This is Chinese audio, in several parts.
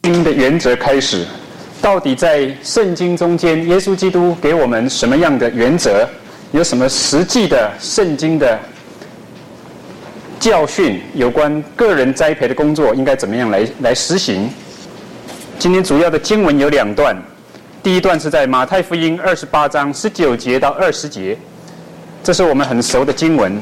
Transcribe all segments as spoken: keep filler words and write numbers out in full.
经的原则开始，到底在圣经中间，耶稣基督给我们什么样的原则？有什么实际的圣经的教训？有关个人栽培的工作应该怎么样来来实行？今天主要的经文有两段，第一段是在马太福音二十八章十九节到二十节，这是我们很熟的经文。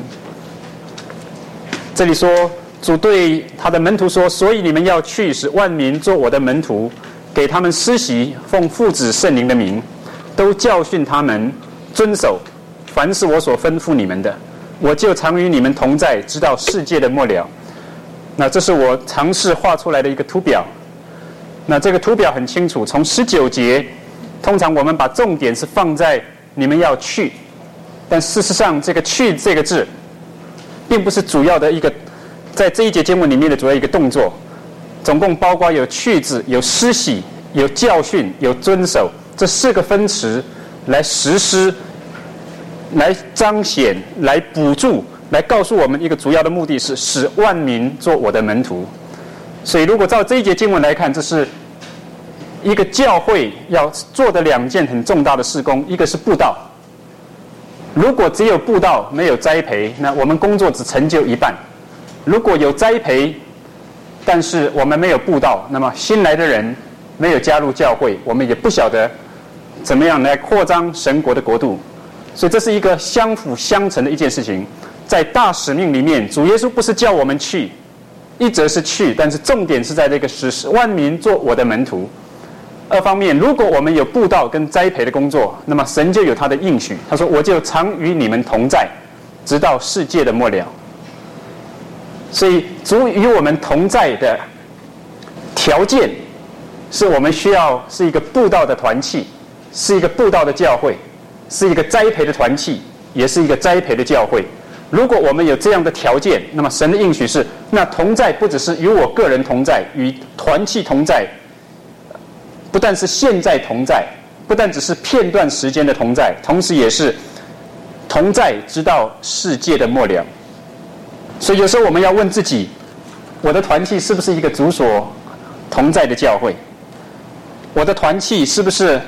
这里说，主对他的门徒说：“所以你们要去，使万民做我的门徒，给他们施洗，奉父子圣灵的名，都教训他们遵守凡是我所吩咐你们的。我就常与你们同在，直到世界的末了。”那这是我尝试画出来的一个图表。那这个图表很清楚，从十九节，通常我们把重点是放在你们要去，但事实上这个去这个字并不是主要的一个，在这一节经文里面的主要一个动作，总共包括有去字、有施洗、有教训、有遵守这四个分词来实施、来彰显、来补助、来告诉我们一个主要的目的是使万民做我的门徒。所以如果照这一节经文来看，这是一个教会要做的两件很重大的事工，一个是布道。如果只有布道没有栽培，那我们工作只成就一半。如果有栽培，但是我们没有布道，那么新来的人没有加入教会，我们也不晓得怎么样来扩张神国的国度。所以这是一个相辅相成的一件事情。在大使命里面，主耶稣不是叫我们去，一则是去，但是重点是在这个使万民做我的门徒。二方面，如果我们有布道跟栽培的工作，那么神就有他的应许，他说：“我就常与你们同在，直到世界的末了。”所以主与我们同在的条件，是我们需要是一个布道的团契，是一个布道的教会，是一个栽培的团契，也是一个栽培的教会。如果我们有这样的条件，那么神的应许是，那同在不只是与我个人同在，与团契同在，不但是现在同在，不但只是片段时间的同在，同时也是同在直到世界的末了。所以有时候我们要问自己，我的团契是不是一个主所同在的教会？我的团契是不是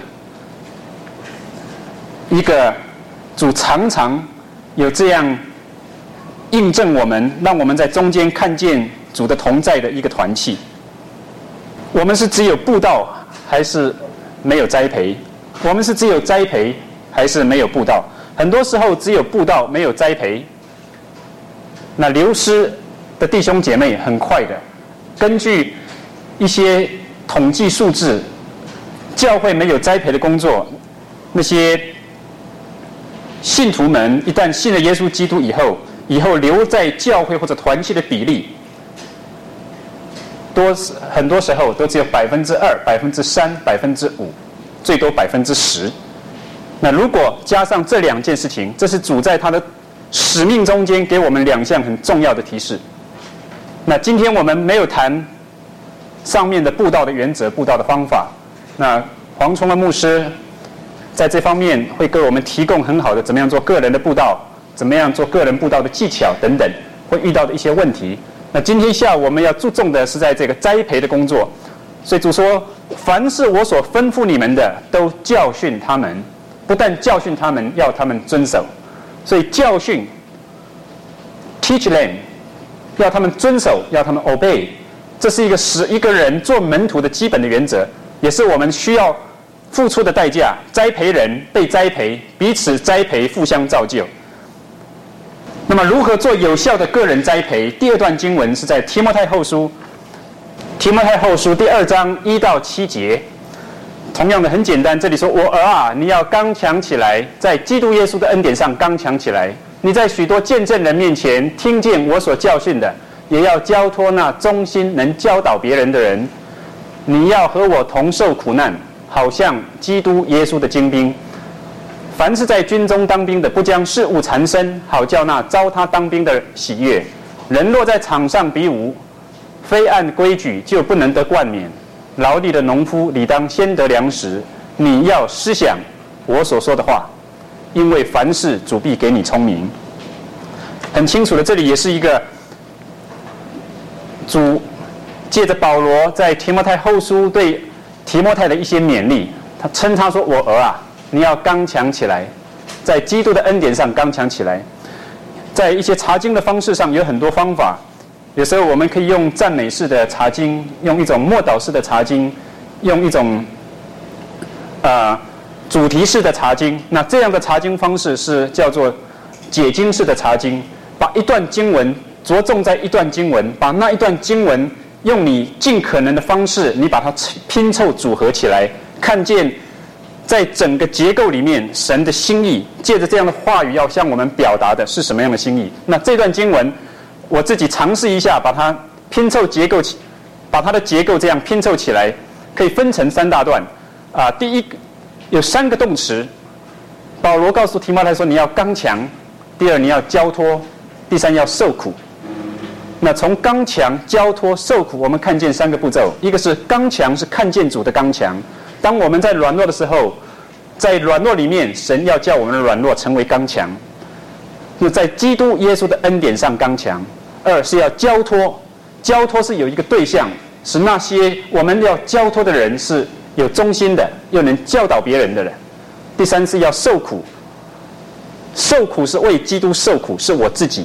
一个主常常有这样印证我们，让我们在中间看见主的同在的一个团契？我们是只有布道还是没有栽培？我们是只有栽培还是没有布道？很多时候只有布道没有栽培，那流失的弟兄姐妹很快的。根据一些统计数字，教会没有栽培的工作，那些信徒们一旦信了耶稣基督以后，以后留在教会或者团契的比例，多很多时候都只有百分之二、百分之三、百分之五，最多百分之十。那如果加上这两件事情，这是主在他的使命中间给我们两项很重要的提示。那今天我们没有谈上面的布道的原则、布道的方法。那黄崇的牧师在这方面会给我们提供很好的怎么样做个人的布道，怎么样做个人布道的技巧等等会遇到的一些问题。那今天下午我们要注重的是在这个栽培的工作。所以主说，凡是我所吩咐你们的，都教训他们，不但教训他们，要他们遵守。所以教训 teach them， 要他们遵守，要他们 obey， 这是一个使一个人做门徒的基本的原则，也是我们需要付出的代价。栽培人，被栽培，彼此栽培，互相造就。那么如何做有效的个人栽培？第二段经文是在提摩太后书，提摩太后书第二章一到七节。同样的很简单，这里说：“我儿啊，你要刚强起来，在基督耶稣的恩典上刚强起来。你在许多见证人面前听见我所教训的，也要交托那忠心能教导别人的人。你要和我同受苦难，好像基督耶稣的精兵。凡是在军中当兵的，不将事物缠身，好叫那招他当兵的喜悦。人若在场上比武，非按规矩，就不能得冠冕。劳力的农夫理当先得粮食。你要思想我所说的话，因为凡事主必给你聪明。”很清楚的，这里也是一个主借着保罗在提摩太后书对提摩太的一些勉励，他称他说：“我儿啊，你要刚强起来，在基督的恩典上刚强起来。”在一些查经的方式上有很多方法，有时候我们可以用赞美式的查经，用一种默祷式的查经，用一种呃主题式的查经。那这样的查经方式是叫做解经式的查经，把一段经文着重在一段经文，把那一段经文用你尽可能的方式，你把它拼凑组合起来，看见在整个结构里面神的心意，借着这样的话语要向我们表达的是什么样的心意。那这段经文我自己尝试一下，把它拼凑结构起，把它的结构这样拼凑起来，可以分成三大段啊。第一有三个动词，保罗告诉提摩太说你要刚强，第二你要交托，第三要受苦。那从刚强、交托、受苦，我们看见三个步骤。一个是刚强，是看见主的刚强。当我们在软弱的时候，在软弱里面，神要叫我们的软弱成为刚强。那在基督耶稣的恩典上刚强。二是要交托，交托是有一个对象，是那些我们要交托的人是有忠心的，又能教导别人的人。第三是要受苦，受苦是为基督受苦，是我自己。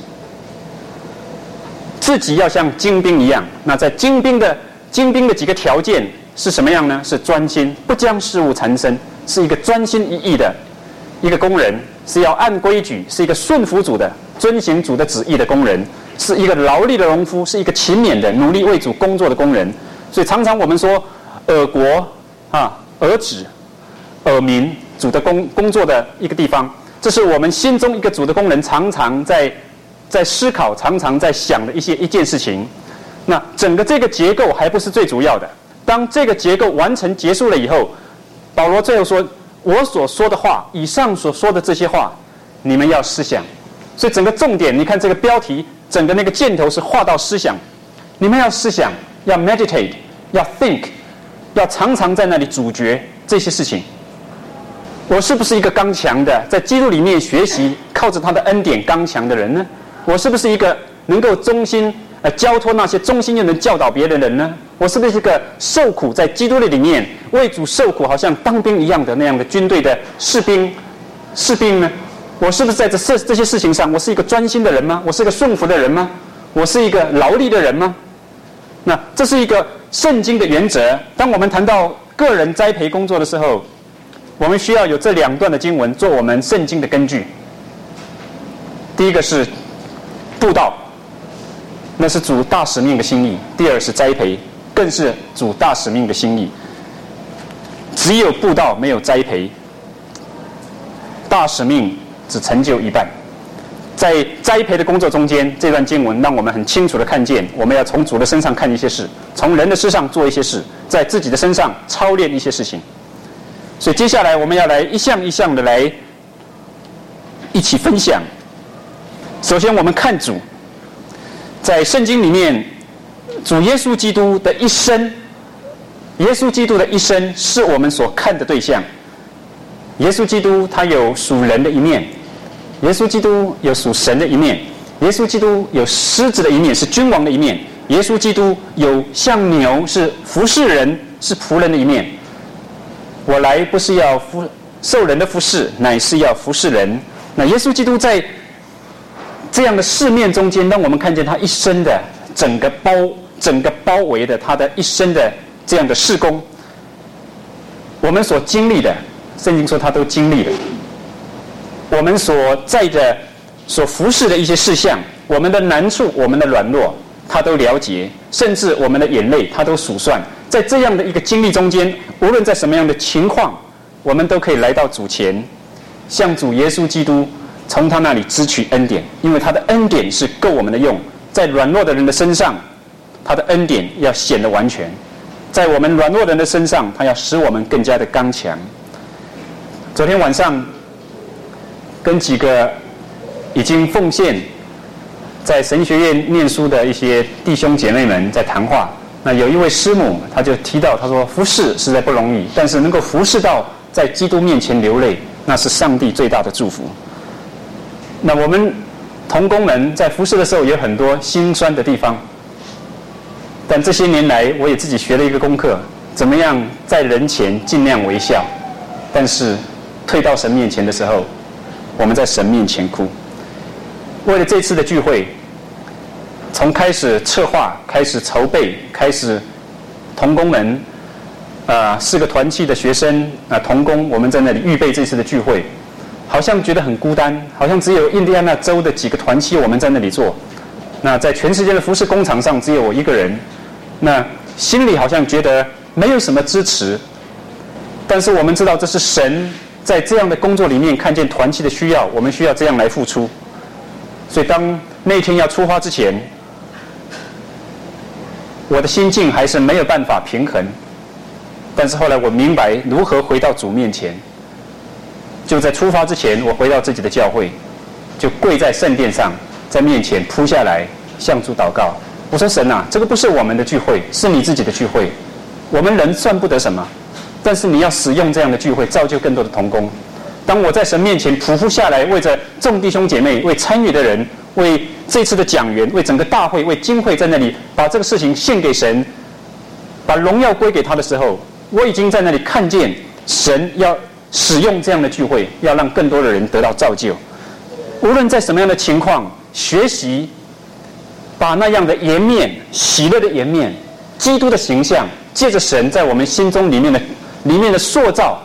自己要像精兵一样，那在精兵的精兵的几个条件是什么样呢？是专心，不将事物缠身，是一个专心一意的一个工人，是要按规矩，是一个顺服主的、遵行主的旨意的工人，是一个劳力的农夫，是一个勤勉的、努力为主工作的工人。所以常常我们说，耳国啊、耳指、耳民，主的工工作的一个地方，这是我们心中一个主的工人常常在。在思考，常常在想的一些一件事情。那整个这个结构还不是最主要的。当这个结构完成结束了以后，保罗最后说：“我所说的话，以上所说的这些话，你们要思想。”所以整个重点，你看这个标题，整个那个箭头是画到思想。你们要思想，要 meditate， 要 think， 要常常在那里咀嚼这些事情。我是不是一个刚强的，在基督里面学习，靠着他的恩典刚强的人呢？我是不是一个能够忠心呃交托那些忠心又能教导别人的人呢？我是不是一个受苦在基督的里面为主受苦，好像当兵一样的那样的军队的士兵士兵呢？我是不是在这这些事情上，我是一个专心的人吗？我是一个顺服的人吗？我是一个劳力的人吗？那这是一个圣经的原则。当我们谈到个人栽培工作的时候，我们需要有这两段的经文做我们圣经的根据。第一个是布道，那是主大使命的心意；第二是栽培，更是主大使命的心意。只有布道没有栽培，大使命只成就一半。在栽培的工作中间，这段经文让我们很清楚的看见，我们要从主的身上看一些事，从人的身上做一些事，在自己的身上操练一些事情。所以接下来我们要来一项一项的来一起分享。首先我们看主，在圣经里面，主耶稣基督的一生，耶稣基督的一生是我们所看的对象。耶稣基督他有属人的一面，耶稣基督有属神的一面，耶稣基督有狮子的一面，是君王的一面，耶稣基督有像牛，是服侍人，是仆人的一面。我来不是要服受人的服侍，乃是要服侍人。那耶稣基督在这样的四面中间，让我们看见他一生的整个包整个包围的他的一生的这样的事工。我们所经历的，圣经说他都经历了。我们所在的所服侍的一些事项，我们的难处，我们的软弱，他都了解，甚至我们的眼泪他都数算。在这样的一个经历中间，无论在什么样的情况，我们都可以来到主前，向主耶稣基督从他那里支取恩典，因为他的恩典是够我们的用。在软弱的人的身上，他的恩典要显得完全；在我们软弱的人的身上，他要使我们更加的刚强。昨天晚上跟几个已经奉献在神学院念书的一些弟兄姐妹们在谈话，那有一位师母，他就提到，他说服侍实在不容易，但是能够服侍到在基督面前流泪，那是上帝最大的祝福。那我们同工们在服侍的时候有很多心酸的地方， 但这些年来，我也自己学了一个功课，怎么样在人前尽量微笑，但是退到神面前的时候，我们在神面前哭。为了这次的聚会，从开始策划、开始筹备、开始同工们，呃，四个团契的学生啊、呃，同工，我们在那里预备这次的聚会，好像觉得很孤单，好像只有印第安纳州的几个团契我们在那里做，那在全世界的服事工厂上只有我一个人，那心里好像觉得没有什么支持。但是我们知道这是神在这样的工作里面看见团契的需要，我们需要这样来付出。所以当那天要出发之前，我的心境还是没有办法平衡。但是后来我明白如何回到主面前。就在出发之前，我回到自己的教会，就跪在圣殿上，在面前扑下来向主祷告。我说神啊，这个不是我们的聚会，是你自己的聚会，我们人算不得什么，但是你要使用这样的聚会造就更多的同工。当我在神面前匍匐下来，为着众弟兄姐妹，为参与的人，为这次的讲员，为整个大会，为经会，在那里把这个事情献给神，把荣耀归给他的时候，我已经在那里看见神要使用这样的聚会，要让更多的人得到造就。无论在什么样的情况，学习把那样的颜面、喜乐的颜面、基督的形象，借着神在我们心中里面的里面的塑造，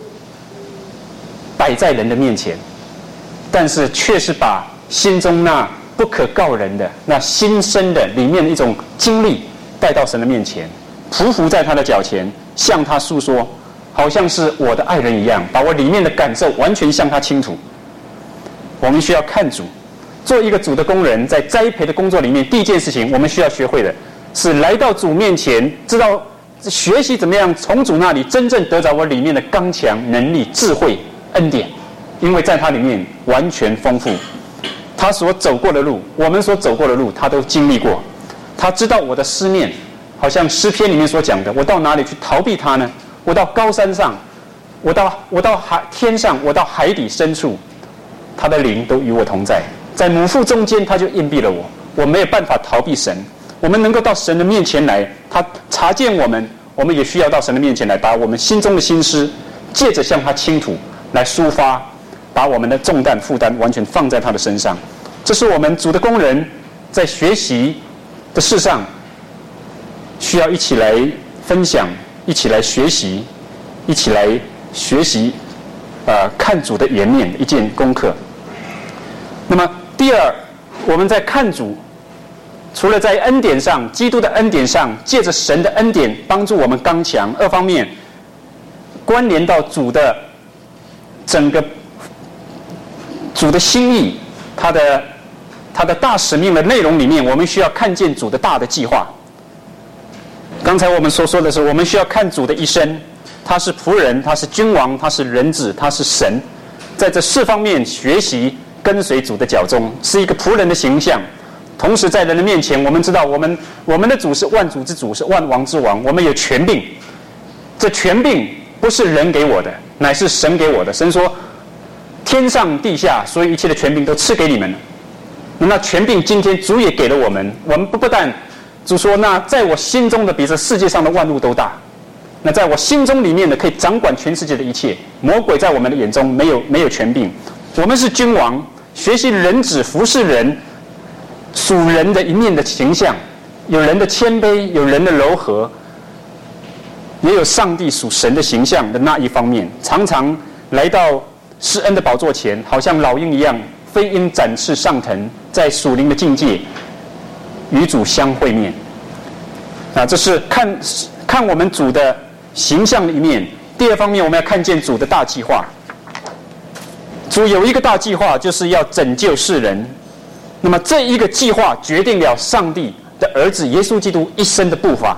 摆在人的面前，但是却是把心中那不可告人的、那心深的里面的一种经历带到神的面前，匍匐在他的脚前，向他诉说，好像是我的爱人一样，把我里面的感受完全向他倾吐。我们需要看主，做一个主的工人，在栽培的工作里面，第一件事情我们需要学会的是来到主面前，知道学习怎么样从主那里真正得着我里面的刚强、能力、智慧、恩典，因为在他里面完全丰富。他所走过的路，我们所走过的路，他都经历过。他知道我的思念，好像诗篇里面所讲的，我到哪里去逃避他呢？我到高山上，我到我到海天上，我到海底深处，他的灵都与我同在。在母腹中间，他就荫蔽了我，我没有办法逃避神。我们能够到神的面前来，他察见我们，我们也需要到神的面前来，把我们心中的心思借着向他倾吐来抒发，把我们的重担负担完全放在他的身上。这是我们主的工人在学习的事上需要一起来分享，一起来学习，一起来学习呃看主的颜面的一件功课。那么第二，我们在看主，除了在恩典上，基督的恩典上，借着神的恩典帮助我们刚强，二方面关联到主的整个主的心意，他的他的大使命的内容里面，我们需要看见主的大的计划。刚才我们所说的是，我们需要看主的一生，他是仆人，他是君王，他是人子，他是神，在这四方面学习跟随主的脚踪，是一个仆人的形象。同时在人的面前，我们知道我们我们的主是万主之主，是万王之王，我们有权柄。这权柄不是人给我的，乃是神给我的。神说天上地下所有一切的权柄都赐给你们了。那权柄今天主也给了我们，我们不不但主说那在我心中的比这世界上的万物都大，那在我心中里面的可以掌管全世界的一切。魔鬼在我们的眼中没有没有权柄。我们是君王，学习人子，服侍人，属人的一面的形象，有人的谦卑，有人的柔和，也有上帝属神的形象的那一方面。常常来到施恩的宝座前，好像老鹰一样飞鹰展翅上腾，在属灵的境界与主相会面。啊，这是看看我们主的形象的一面。第二方面，我们要看见主的大计划。主有一个大计划，就是要拯救世人。那么这一个计划决定了上帝的儿子耶稣基督一生的步伐。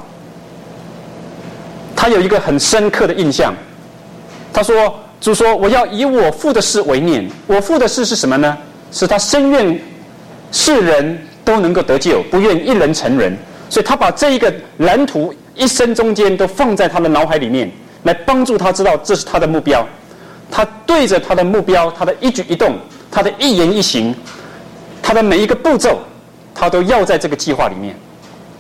他有一个很深刻的印象，他说主说我要以我父的事为念。我父的事是什么呢？是他深愿世人都能够得救，不愿一人成人。所以他把这一个蓝图一生中间都放在他的脑海里面，来帮助他知道这是他的目标。他对着他的目标，他的一举一动，他的一言一行，他的每一个步骤，他都要在这个计划里面。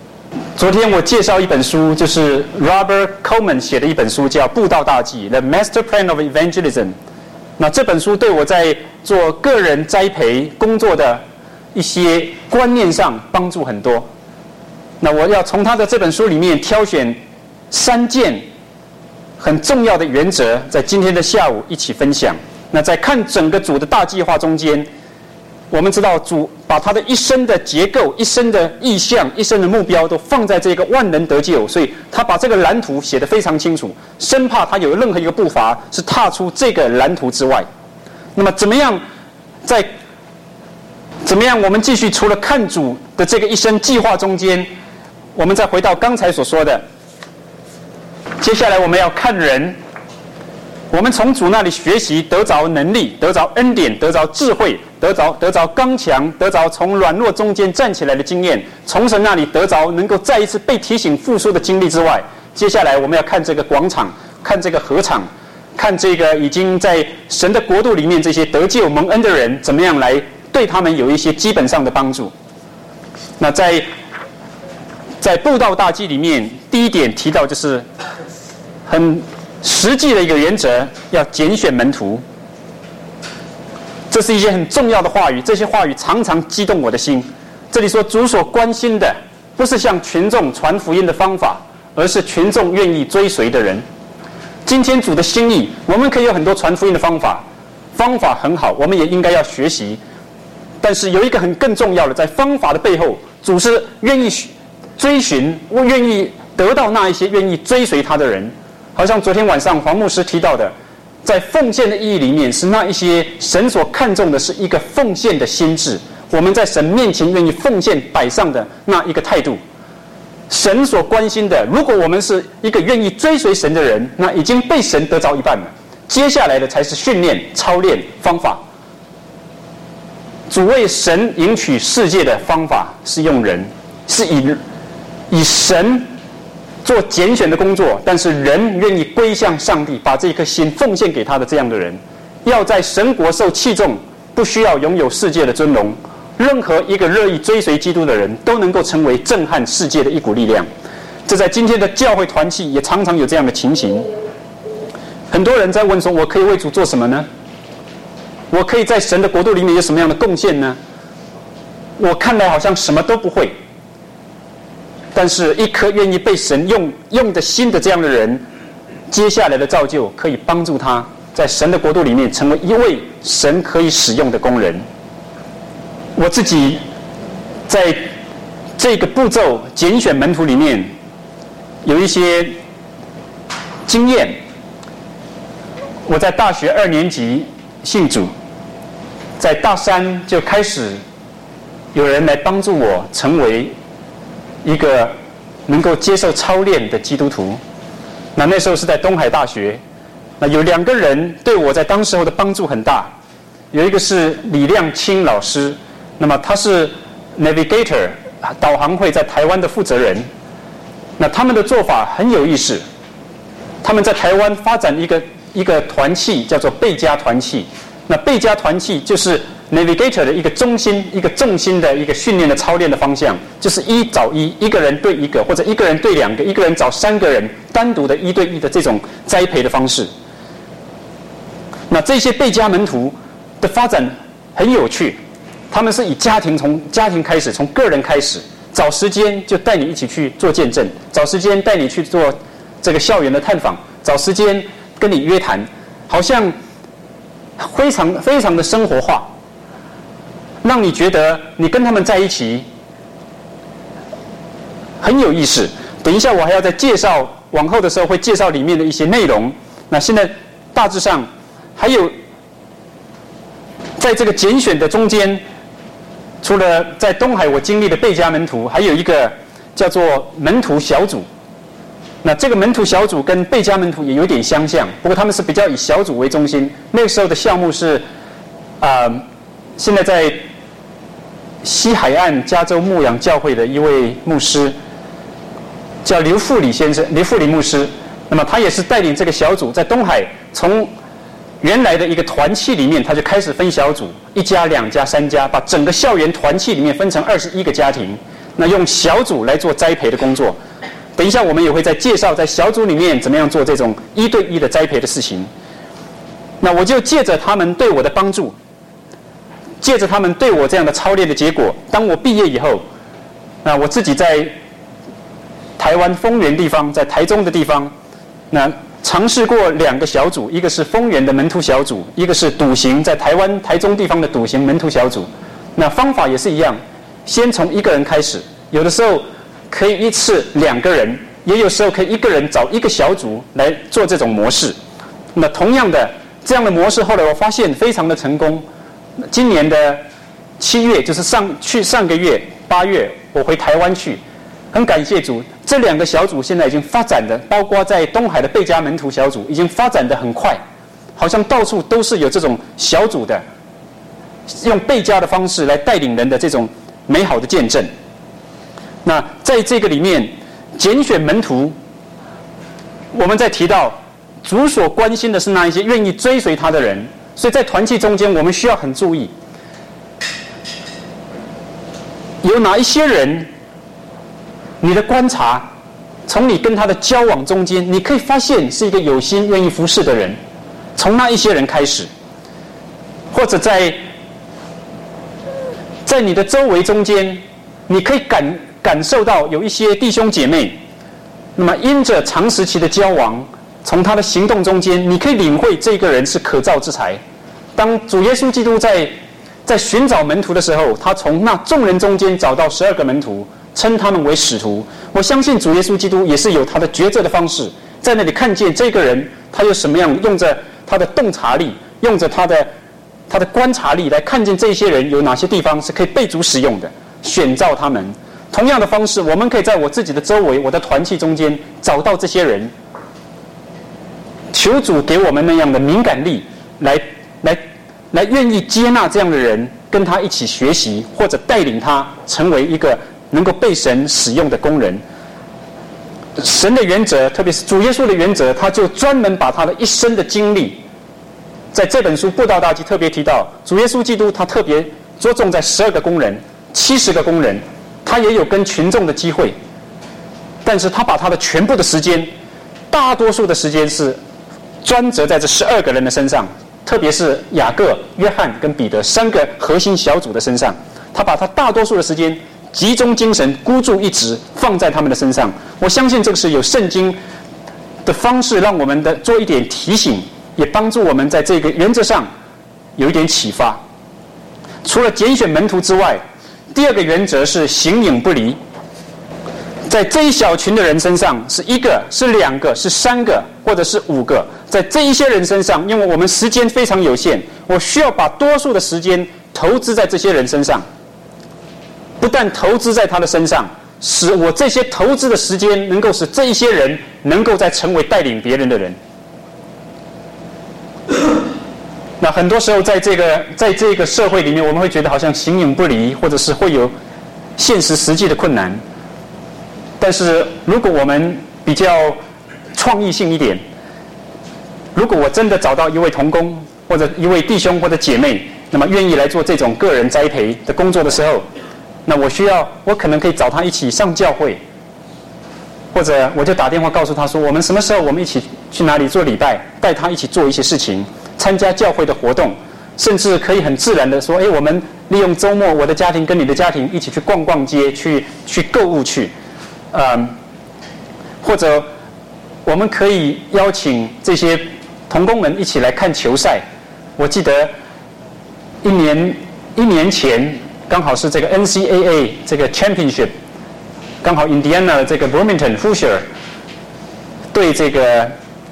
昨天我介绍一本书，就是 Robert Coleman 写的一本书，叫《布道大计》 The Master Plan of Evangelism。那这本书对我在做个人栽培工作的一些观念上帮助很多。那我要从他的这本书里面挑选三件很重要的原则，在今天的下午一起分享。那在看整个主的大计划中间，我们知道主把他的一生的结构、一生的意向、一生的目标都放在这个万人得救，所以他把这个蓝图写得非常清楚，生怕他有任何一个步伐是踏出这个蓝图之外。那么怎么样在怎么样我们继续除了看主的这个一生计划中间，我们再回到刚才所说的，接下来我们要看人，我们从主那里学习，得着能力，得着恩典，得着智慧，得着得着刚强，得着从软弱中间站起来的经验，从神那里得着能够再一次被提醒复苏的经历之外，接下来我们要看这个广场，看这个合场，看这个已经在神的国度里面这些得救蒙恩的人，怎么样来对他们有一些基本上的帮助。那在在布道大计里面，第一点提到就是很实际的一个原则，要拣选门徒。这是一些很重要的话语，这些话语常常激动我的心。这里说主所关心的不是向群众传福音的方法，而是群众愿意追随的人。今天主的心意，我们可以有很多传福音的方法，方法很好，我们也应该要学习。但是有一个很更重要的，在方法的背后，主是愿意追寻，我愿意得到那一些愿意追随他的人。好像昨天晚上黄牧师提到的，在奉献的意义里面，是那一些神所看重的是一个奉献的心智，我们在神面前愿意奉献摆上的那一个态度。神所关心的，如果我们是一个愿意追随神的人，那已经被神得着一半了，接下来的才是训练、操练方法。主为神迎娶世界的方法是用人，是以以神做拣选的工作，但是人愿意归向上帝，把这颗心奉献给他的这样的人，要在神国受器重，不需要拥有世界的尊荣。任何一个乐意追随基督的人都能够成为震撼世界的一股力量。这在今天的教会团契也常常有这样的情形。很多人在问说，我可以为主做什么呢？我可以在神的国度里面有什么样的贡献呢？我看来好像什么都不会。但是一颗愿意被神用用的心的这样的人，接下来的造就可以帮助他在神的国度里面成为一位神可以使用的工人。我自己在这个步骤拣选门徒里面有一些经验。我在大学二年级信主，在大三就开始有人来帮助我成为一个能够接受操练的基督徒。那那时候是在东海大学，那有两个人对我在当时候的帮助很大。有一个是李亮清老师，那么他是 Navigator 导航会在台湾的负责人。那他们的做法很有意思，他们在台湾发展一个一个团契，叫做贝加团契。那贝加团契就是 Navigator 的一个中心、一个重心的一个训练的操练的方向，就是一找一，一个人对一个，或者一个人对两个，一个人找三个人，单独的一对一的这种栽培的方式。那这些贝加门徒的发展很有趣，他们是以家庭从家庭开始，从个人开始，找时间就带你一起去做见证，找时间带你去做这个校园的探访，找时间跟你约谈，好像非常非常的生活化，让你觉得你跟他们在一起很有意思。等一下我还要再介绍，往后的时候会介绍里面的一些内容。那现在大致上还有在这个拣选的中间，除了在东海我经历的贝加门徒，还有一个叫做门徒小组。那这个门徒小组跟贝加门徒也有点相像，不过他们是比较以小组为中心。那个时候的项目是啊、呃，现在在西海岸加州牧养教会的一位牧师叫刘富里先生，刘富里牧师。那么他也是带领这个小组在东海，从原来的一个团契里面，他就开始分小组，一家、两家、三家，把整个校园团契里面分成二十一个家庭。 那用小组来做栽培的工作。等一下我们也会再介绍在小组里面怎么样做这种一对一的栽培的事情。那我就借着他们对我的帮助，借着他们对我这样的操练的结果，当我毕业以后，那我自己在台湾丰原地方，在台中的地方，那尝试过两个小组，一个是丰原的门徒小组，一个是笃行在台湾台中地方的笃行门徒小组。那方法也是一样，先从一个人开始，有的时候可以一次两个人，也有时候可以一个人找一个小组来做这种模式。那同样的这样的模式，后来我发现非常的成功。今年的七月，就是上去上个月八月，我回台湾去，很感谢主，这两个小组现在已经发展的，包括在东海的贝加门徒小组，已经发展的很快，好像到处都是有这种小组的，用贝加的方式来带领人的这种美好的见证。那在这个里面，拣选门徒，我们在提到主所关心的是那一些愿意追随他的人，所以在团契中间，我们需要很注意，有哪一些人，你的观察，从你跟他的交往中间，你可以发现是一个有心愿意服侍的人，从那一些人开始，或者在在你的周围中间，你可以感感受到有一些弟兄姐妹，那么因着长时期的交往，从他的行动中间，你可以领会这个人是可造之材。当主耶稣基督在在寻找门徒的时候，他从那众人中间找到十二个门徒，称他们为使徒。我相信主耶稣基督也是有他的抉择的方式，在那里看见这个人他有什么样，用着他的洞察力，用着他的他的观察力来看见这些人有哪些地方是可以被主使用的，选召他们。同样的方式，我们可以在我自己的周围，我的团契中间找到这些人，求主给我们那样的敏感力，来来来愿意接纳这样的人，跟他一起学习，或者带领他成为一个能够被神使用的工人。神的原则，特别是主耶稣的原则，他就专门把他的一生的经历，在这本书《布道大记》特别提到，主耶稣基督他特别着重在十二个工人、七十个工人，他也有跟群众的机会，但是他把他的全部的时间，大多数的时间是专责在这十二个人的身上，特别是雅各、约翰跟彼得三个核心小组的身上，他把他大多数的时间集中精神孤注一掷放在他们的身上。我相信这个是有圣经的方式，让我们的做一点提醒，也帮助我们在这个原则上有一点启发。除了拣选门徒之外，第二个原则是形影不离。在这一小群的人身上，是一个、是两个、是三个，或者是五个，在这一些人身上，因为我们时间非常有限，我需要把多数的时间投资在这些人身上。不但投资在他的身上，使我这些投资的时间能够使这一些人能够再成为带领别人的人。那很多时候在这个在这个社会里面，我们会觉得好像形影不离，或者是会有现实实际的困难。但是如果我们比较创意性一点，如果我真的找到一位同工或者一位弟兄或者姐妹，那么愿意来做这种个人栽培的工作的时候，那我需要我可能可以找他一起上教会，或者我就打电话告诉他说，我们什么时候我们一起去哪里做礼拜，带他一起做一些事情，参加教会的活动，甚至可以很自然的说，哎，我们利用周末，我的家庭跟你的家庭一起去逛逛街，去去购物去，嗯，或者我们可以邀请这些同工们一起来看球赛。我记得一年一年前，刚好是这个 N C A A 这个 Championship， 刚好 Indiana 这个 Bloomington Hoosier 对这个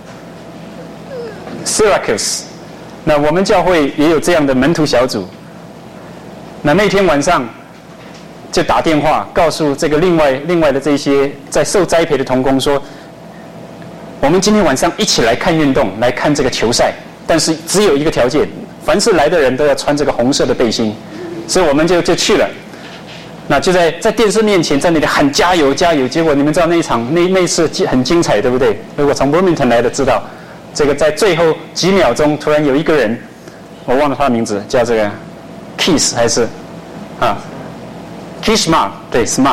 Syracuse， 那我们教会也有这样的门徒小组。那那天晚上就打电话告诉这个另外另外的这些在受栽培的同工说，我们今天晚上一起来看运动，来看这个球赛，但是只有一个条件，凡是来的人都要穿这个红色的背心。所以我们就就去了，那就在在电视面前在那里喊加油加油。结果你们知道那一场那那一次很精彩，对不对？如果从 Bloomington 来的知道，这个在最后几秒钟突然有一个人，我忘了他的名字，叫这个 Kiss 还是啊 Kiss Smart， 对 Smart，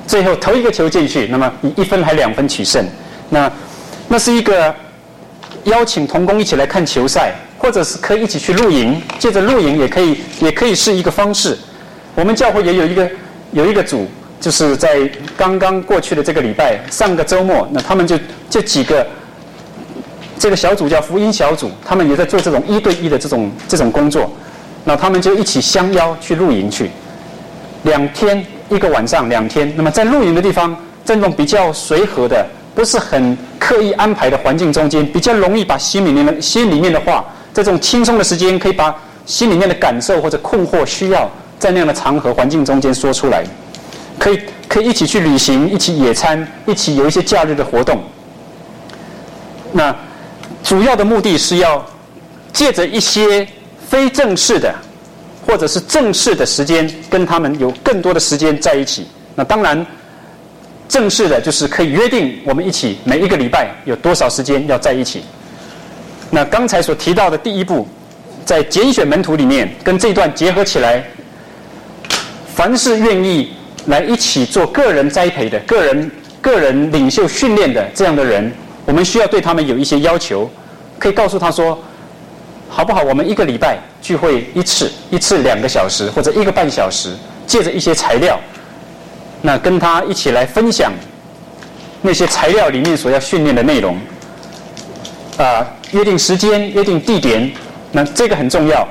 最后投一个球进去，那么以一分还两分取胜。那那是一个邀请同工一起来看球赛，或者是可以一起去露营，借着露营也可以也可以是一个方式。我们教会也有一个有一个组，就是在刚刚过去的这个礼拜，上个周末，那他们就这几个这个小组叫福音小组，他们也在做这种一对一的这种这种工作。那他们就一起相邀去露营去，两天一个晚上两天。那么在露营的地方，在那种比较随和的，不是很刻意安排的环境中间，比较容易把心里面的心里面的话，在这种轻松的时间，可以把心里面的感受或者困惑需要，在那样的场合环境中间说出来，可以可以一起去旅行，一起野餐，一起有一些假日的活动。那主要的目的是要借着一些非正式的或者是正式的时间，跟他们有更多的时间在一起。那当然正式的就是可以约定我们一起每一个礼拜有多少时间要在一起。那刚才所提到的第一步，在拣选门徒里面跟这段结合起来，凡是愿意来一起做个人栽培的、个人个人领袖训练的这样的人，我们需要对他们有一些要求，可以告诉他说，好不好？我们一个礼拜聚会一次，一次两个小时或者一个半小时，借着一些材料，那跟他一起来分享那些材料里面所要训练的内容。啊、呃，约定时间，约定地点，那这个很重要。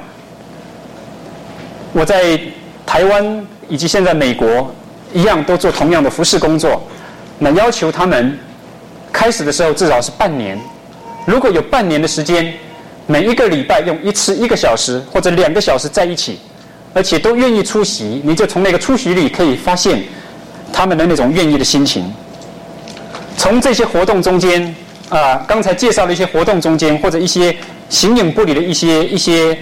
我在台湾以及现在美国一样，都做同样的服事工作。那要求他们开始的时候至少是半年，如果有半年的时间，每一个礼拜用一次一个小时或者两个小时在一起，而且都愿意出席，你就从那个出席里可以发现他们的那种愿意的心情。从这些活动中间啊、呃，刚才介绍的一些活动中间，或者一些形影不离的一些一些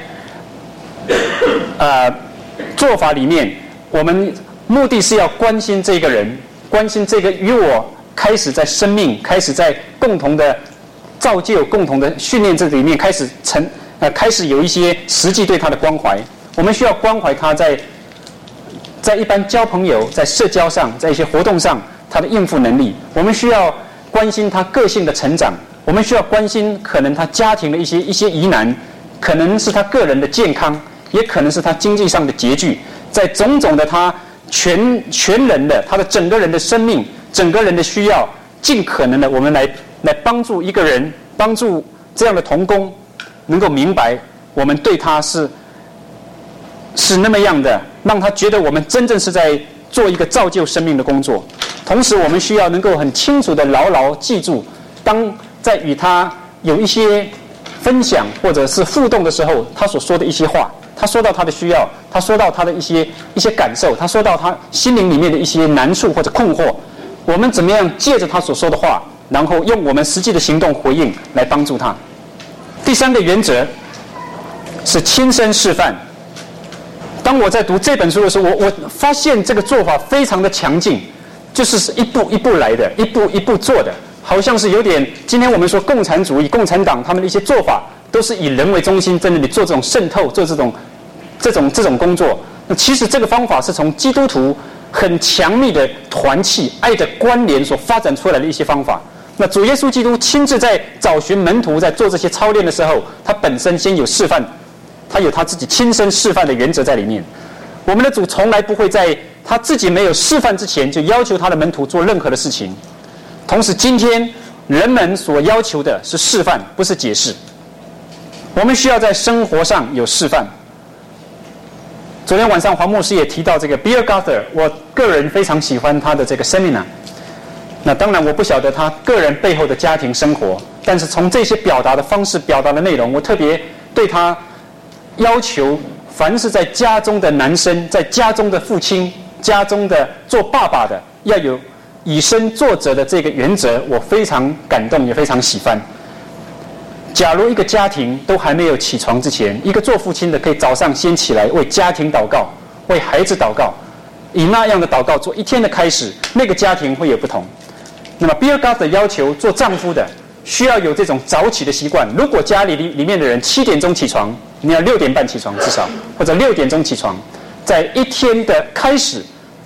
呃做法里面，我们目的是要关心这个人，关心这个与我开始在生命开始在共同的造就、共同的训练这里面开始成呃开始有一些实际对他的关怀。我们需要关怀他在在一般交朋友、在社交上、在一些活动上他的应付能力。我们需要关心他个性的成长，我们需要关心可能他家庭的一些一些疑难，可能是他个人的健康，也可能是他经济上的拮据，在种种的他全全人的他的整个人的生命、整个人的需要，尽可能的我们来来帮助一个人，帮助这样的同工能够明白我们对他是是那么样的，让他觉得我们真正是在做一个造就生命的工作。同时我们需要能够很清楚的牢牢记住，当在与他有一些分享或者是互动的时候，他所说的一些话，他说到他的需要，他说到他的一些一些感受，他说到他心灵里面的一些难处或者困惑，我们怎么样借着他所说的话，然后用我们实际的行动回应来帮助他。第三个原则是亲身示范。当我在读这本书的时候，我我发现这个做法非常的强劲，就是一步一步来的，一步一步做的，好像是有点今天我们说共产主义、共产党他们的一些做法，都是以人为中心，在那里做这种渗透、做这种这种这种工作。那其实这个方法是从基督徒很强密的团契、爱的关联所发展出来的一些方法。那主耶稣基督亲自在找寻门徒，在做这些操练的时候，他本身先有示范，他有他自己亲身示范的原则在里面。我们的主从来不会在他自己没有示范之前就要求他的门徒做任何的事情。同时今天人们所要求的是示范，不是解释。我们需要在生活上有示范。昨天晚上黄牧师也提到这个 Bill Gothard， 我个人非常喜欢他的这个 seminar。那当然我不晓得他个人背后的家庭生活，但是从这些表达的方式、表达的内容，我特别对他要求，凡是在家中的男生，在家中的父亲、家中的做爸爸的，要有以身作则的这个原则，我非常感动，也非常喜欢。假如一个家庭都还没有起床之前，一个做父亲的可以早上先起来为家庭祷告，为孩子祷告，以那样的祷告做一天的开始，那个家庭会有不同。那么 Bill Gothard 要求做丈夫的需要有这种早起的习惯。如果家里里面的人七点钟起床，你要六点半起床至少，或者六点钟起床，在一天的开始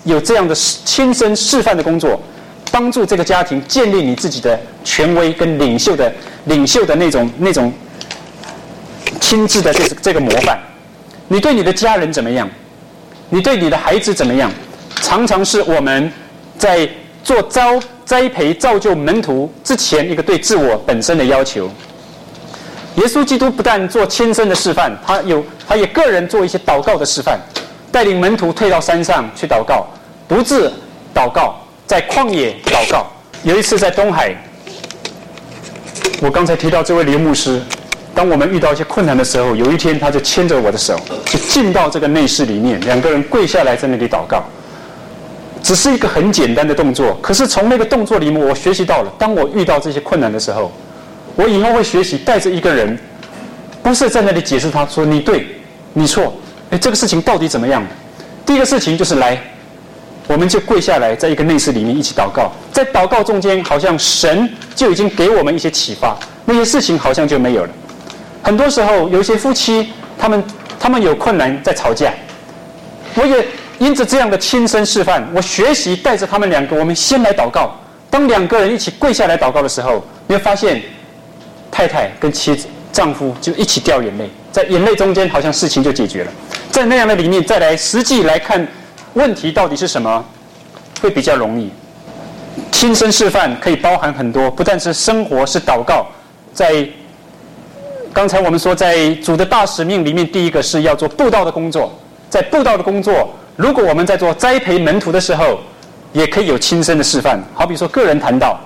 有这样的亲身示范的工作，帮助这个家庭建立你自己的权威跟领袖的领袖的那种那种亲自的这这个模范。你对你的家人怎么样？你对你的孩子怎么样？常常是我们在做招栽培造就门徒之前一个对自我本身的要求。耶稣基督不但做亲身的示范，他有他也个人做一些祷告的示范，带领门徒退到山上去祷告，独自祷告，在旷野祷告。有一次在东海，我刚才提到这位刘牧师，当我们遇到一些困难的时候，有一天他就牵着我的手，就进到这个内室里面，两个人跪下来在那里祷告。只是一个很简单的动作，可是从那个动作里面，我学习到了，当我遇到这些困难的时候，我以后会学习带着一个人，不是在那里解释他说你对你错，哎，这个事情到底怎么样？第一个事情就是来，我们就跪下来，在一个内室里面一起祷告。在祷告中间，好像神就已经给我们一些启发，那些事情好像就没有了。很多时候，有一些夫妻，他们他们有困难在吵架，我也因着这样的亲身示范，我学习带着他们两个，我们先来祷告。当两个人一起跪下来祷告的时候，你会发现，太太跟妻子、丈夫就一起掉眼泪，在眼泪中间，好像事情就解决了。在那样的里面，再来实际来看问题到底是什么，会比较容易。亲身示范可以包含很多，不但是生活，是祷告。在刚才我们说，在主的大使命里面，第一个是要做布道的工作。在布道的工作，如果我们在做栽培门徒的时候，也可以有亲身的示范。好比说个人谈道，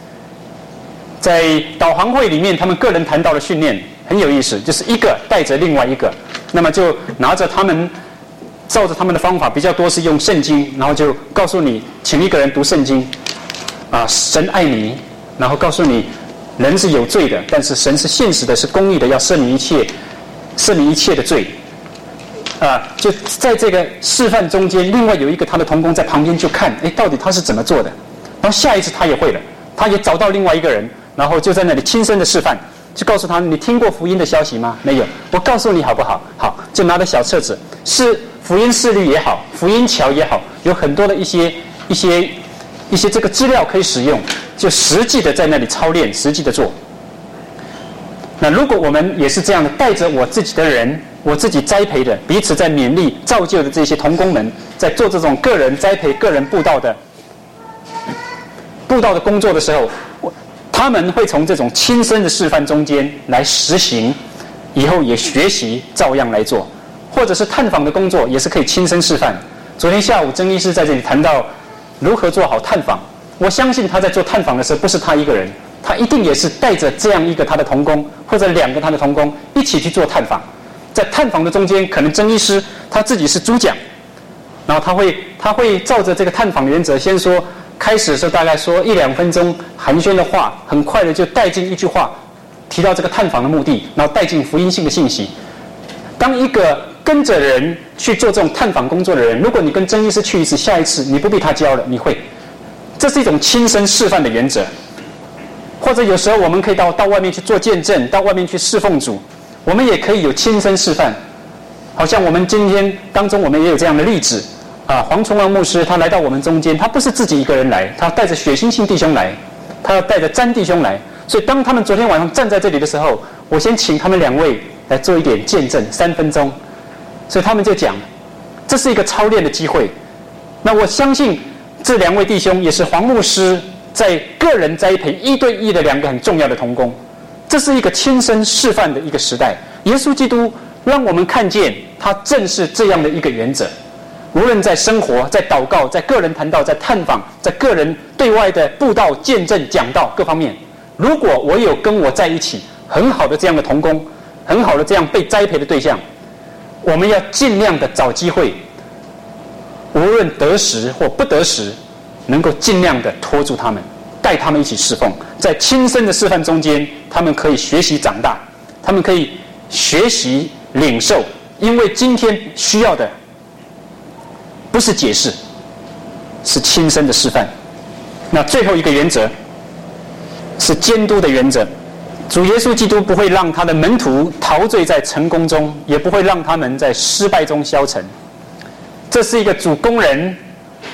在导航会里面，他们个人谈道的训练很有意思，就是一个带着另外一个，那么就拿着他们照着他们的方法，比较多是用圣经，然后就告诉你，请一个人读圣经，啊，神爱你，然后告诉你，人是有罪的，但是神是现实的，是公义的，要赦免一切，赦免一切的罪。啊，就在这个示范中间，另外有一个他的同工在旁边就看，哎，到底他是怎么做的？然后下一次他也会了，他也找到另外一个人，然后就在那里亲身的示范，就告诉他：你听过福音的消息吗？没有，我告诉你好不好？好，就拿着小册子，是福音事律也好，福音桥也好，有很多的一些一些一些这个资料可以使用，就实际的在那里操练，实际的做。那如果我们也是这样的，带着我自己的人，我自己栽培的，彼此在勉励造就的这些同工们，在做这种个人栽培、个人布道的布道的工作的时候，他们会从这种亲身的示范中间来实行，以后也学习照样来做，或者是探访的工作也是可以亲身示范。昨天下午曾医师在这里谈到如何做好探访，我相信他在做探访的时候不是他一个人，他一定也是带着这样一个他的同工或者两个他的同工一起去做探访。在探访的中间，可能曾医师他自己是主讲，然后他会他会照着这个探访原则，先说开始的时候大概说一两分钟寒暄的话，很快的就带进一句话，提到这个探访的目的，然后带进福音性的信息。当一个跟着人去做这种探访工作的人，如果你跟曾医师去一次，下一次你不必他教了，你会，这是一种亲身示范的原则。或者有时候我们可以到到外面去做见证，到外面去侍奉主，我们也可以有亲身示范。好像我们今天当中，我们也有这样的例子啊。黄崇王牧师他来到我们中间，他不是自己一个人来，他带着血腥性弟兄来，他要带着詹弟兄来。所以当他们昨天晚上站在这里的时候，我先请他们两位来做一点见证，三分钟。所以他们就讲，这是一个操练的机会。那我相信这两位弟兄也是黄牧师在个人栽培一对一的两个很重要的同工。这是一个亲身示范的一个时代。耶稣基督让我们看见他正是这样的一个原则，无论在生活、在祷告、在个人谈道、在探访、在个人对外的布道、见证、讲道各方面，如果我有跟我在一起很好的这样的同工，很好的这样被栽培的对象，我们要尽量的找机会，无论得时或不得时，能够尽量的拖住他们，带他们一起侍奉。在亲身的示范中间，他们可以学习长大，他们可以学习领受，因为今天需要的不是解释，是亲身的示范。那最后一个原则是监督的原则。主耶稣基督不会让他的门徒陶醉在成功中，也不会让他们在失败中消沉。这是一个主工人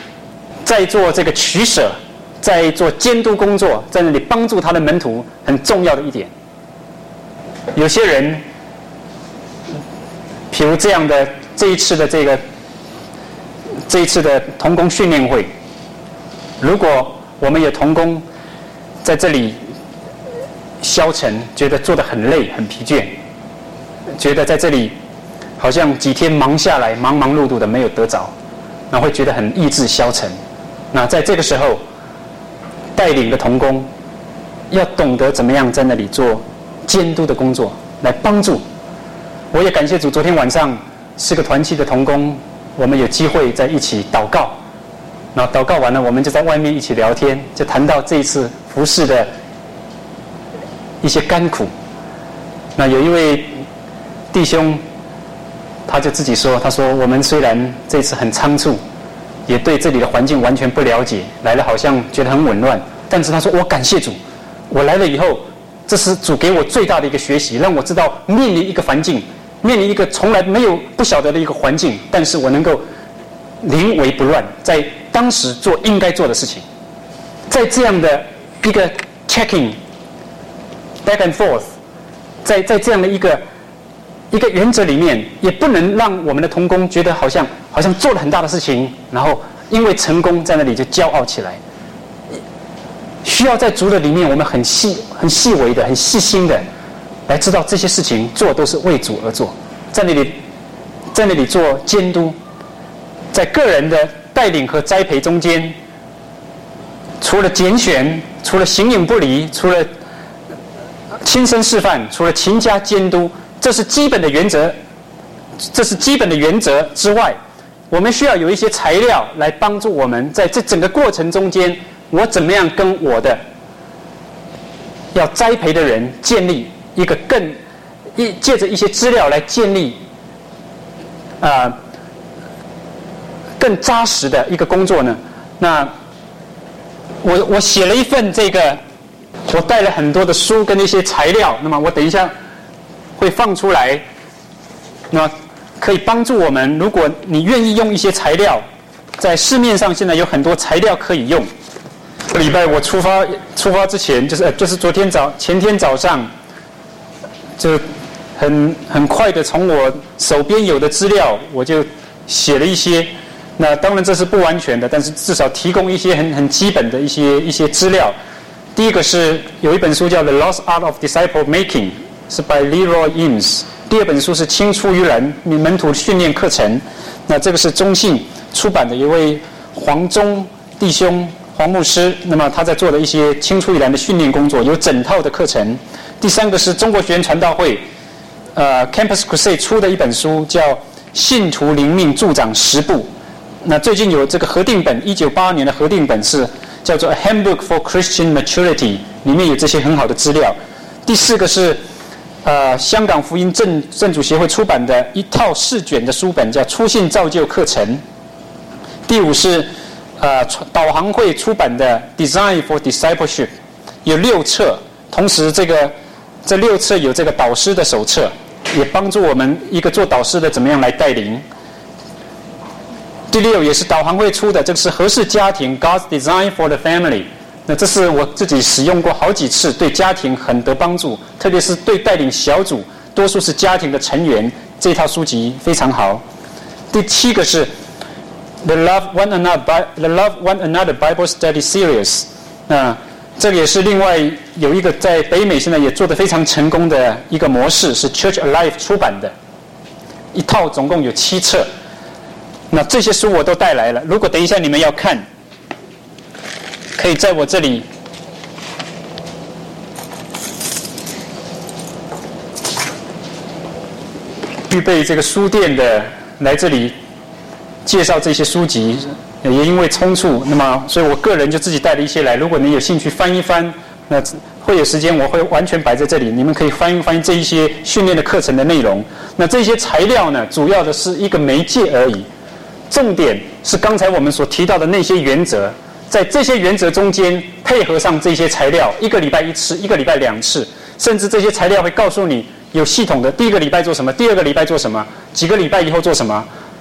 在做这个取舍，在做监督工作，在那里帮助他的门徒，很重要的一点。有些人，比如这样的这一次的这个这一次的同工训练会，如果我们有同工在这里消沉，觉得做得很累很疲倦，觉得在这里好像几天忙下来忙忙碌碌的没有得着，那会觉得很意志消沉。那在这个时候，带领的同工要懂得怎么样在那里做监督的工作，来帮助。我也感谢主，昨天晚上四个团契的同工，我们有机会在一起祷告。然后祷告完了，我们就在外面一起聊天，就谈到这一次服事的一些甘苦。那有一位弟兄，他就自己说，他说我们虽然这次很仓促，也对这里的环境完全不了解，来了好像觉得很紊乱，但是他说我感谢主，我来了以后，这是主给我最大的一个学习，让我知道面临一个环境，面临一个从来没有不晓得的一个环境，但是我能够临危不乱，在当时做应该做的事情。在这样的一个 checking back and forth， 在在这样的一个一个原则里面，也不能让我们的同工觉得好像好像做了很大的事情，然后因为成功在那里就骄傲起来。需要在主的里面，我们很细很细微的、很细心的来知道这些事情做都是为主而做，在那里在那里做监督，在个人的带领和栽培中间，除了拣选，除了形影不离，除了亲身示范，除了勤加监督，这是基本的原则。这是基本的原则之外，我们需要有一些材料来帮助我们在这整个过程中间，我怎么样跟我的要栽培的人建立一个更一借着一些资料来建立啊、呃、更扎实的一个工作呢？那我我写了一份这个，我带了很多的书跟一些材料，那么我等一下会放出来，那可以帮助我们。如果你愿意用一些材料，在市面上现在有很多材料可以用。这礼拜我出发出发之前，就是就是昨天早前天早上，就很很快的从我手边有的资料，我就写了一些。那当然这是不完全的，但是至少提供一些很很基本的一些一些资料。第一个是有一本书叫《The Lost Art of Disciple Making》，是 by Leroy Eames。第二本书是《青出于蓝门徒训练课程》，那这个是中信出版的一位黄忠弟兄黄牧师，那么他在做的一些青出于蓝的训练工作，有整套的课程。第三个是中国学院传道会呃 Campus Crusade 出的一本书，叫《信徒灵命助长十步》。那最近有这个核定本，一九八二年的核定本是叫做《A Handbook for Christian Maturity》，里面有这些很好的资料。第四个是呃香港福音正正主协会出版的一套试卷的书本，叫《初信造就课程》。第五是呃导航会出版的《Design for Discipleship》，有六册，同时这个这六册有这个导师的手册，也帮助我们一个做导师的怎么样来带领。第六也是导航会出的，这个是合适家庭 God's Design for the Family。那这是我自己使用过好几次，对家庭很得帮助，特别是对带领小组，多数是家庭的成员，这套书籍非常好。第七个是 The Love One Another The Love One Another Bible Study Series。那这个也是另外有一个在北美现在也做得非常成功的一个模式，是 Church Alive 出版的一套，总共有七册。那这些书我都带来了，如果等一下你们要看，可以在我这里预备这个书店的来这里介绍这些书籍，也因为匆促，那么所以我个人就自己带了一些来，如果你有兴趣翻一翻，那会有时间我会完全摆在这里，你们可以翻一翻这一些训练的课程的内容。那这些材料呢，主要的是一个媒介而已，重点是刚才我们所提到的那些原则，在这些原则中间配合上这些材料，一个礼拜一次，一个礼拜两次，甚至这些材料会告诉你有系统的第一个礼拜做什么，第二个礼拜做什么，几个礼拜以后做什么。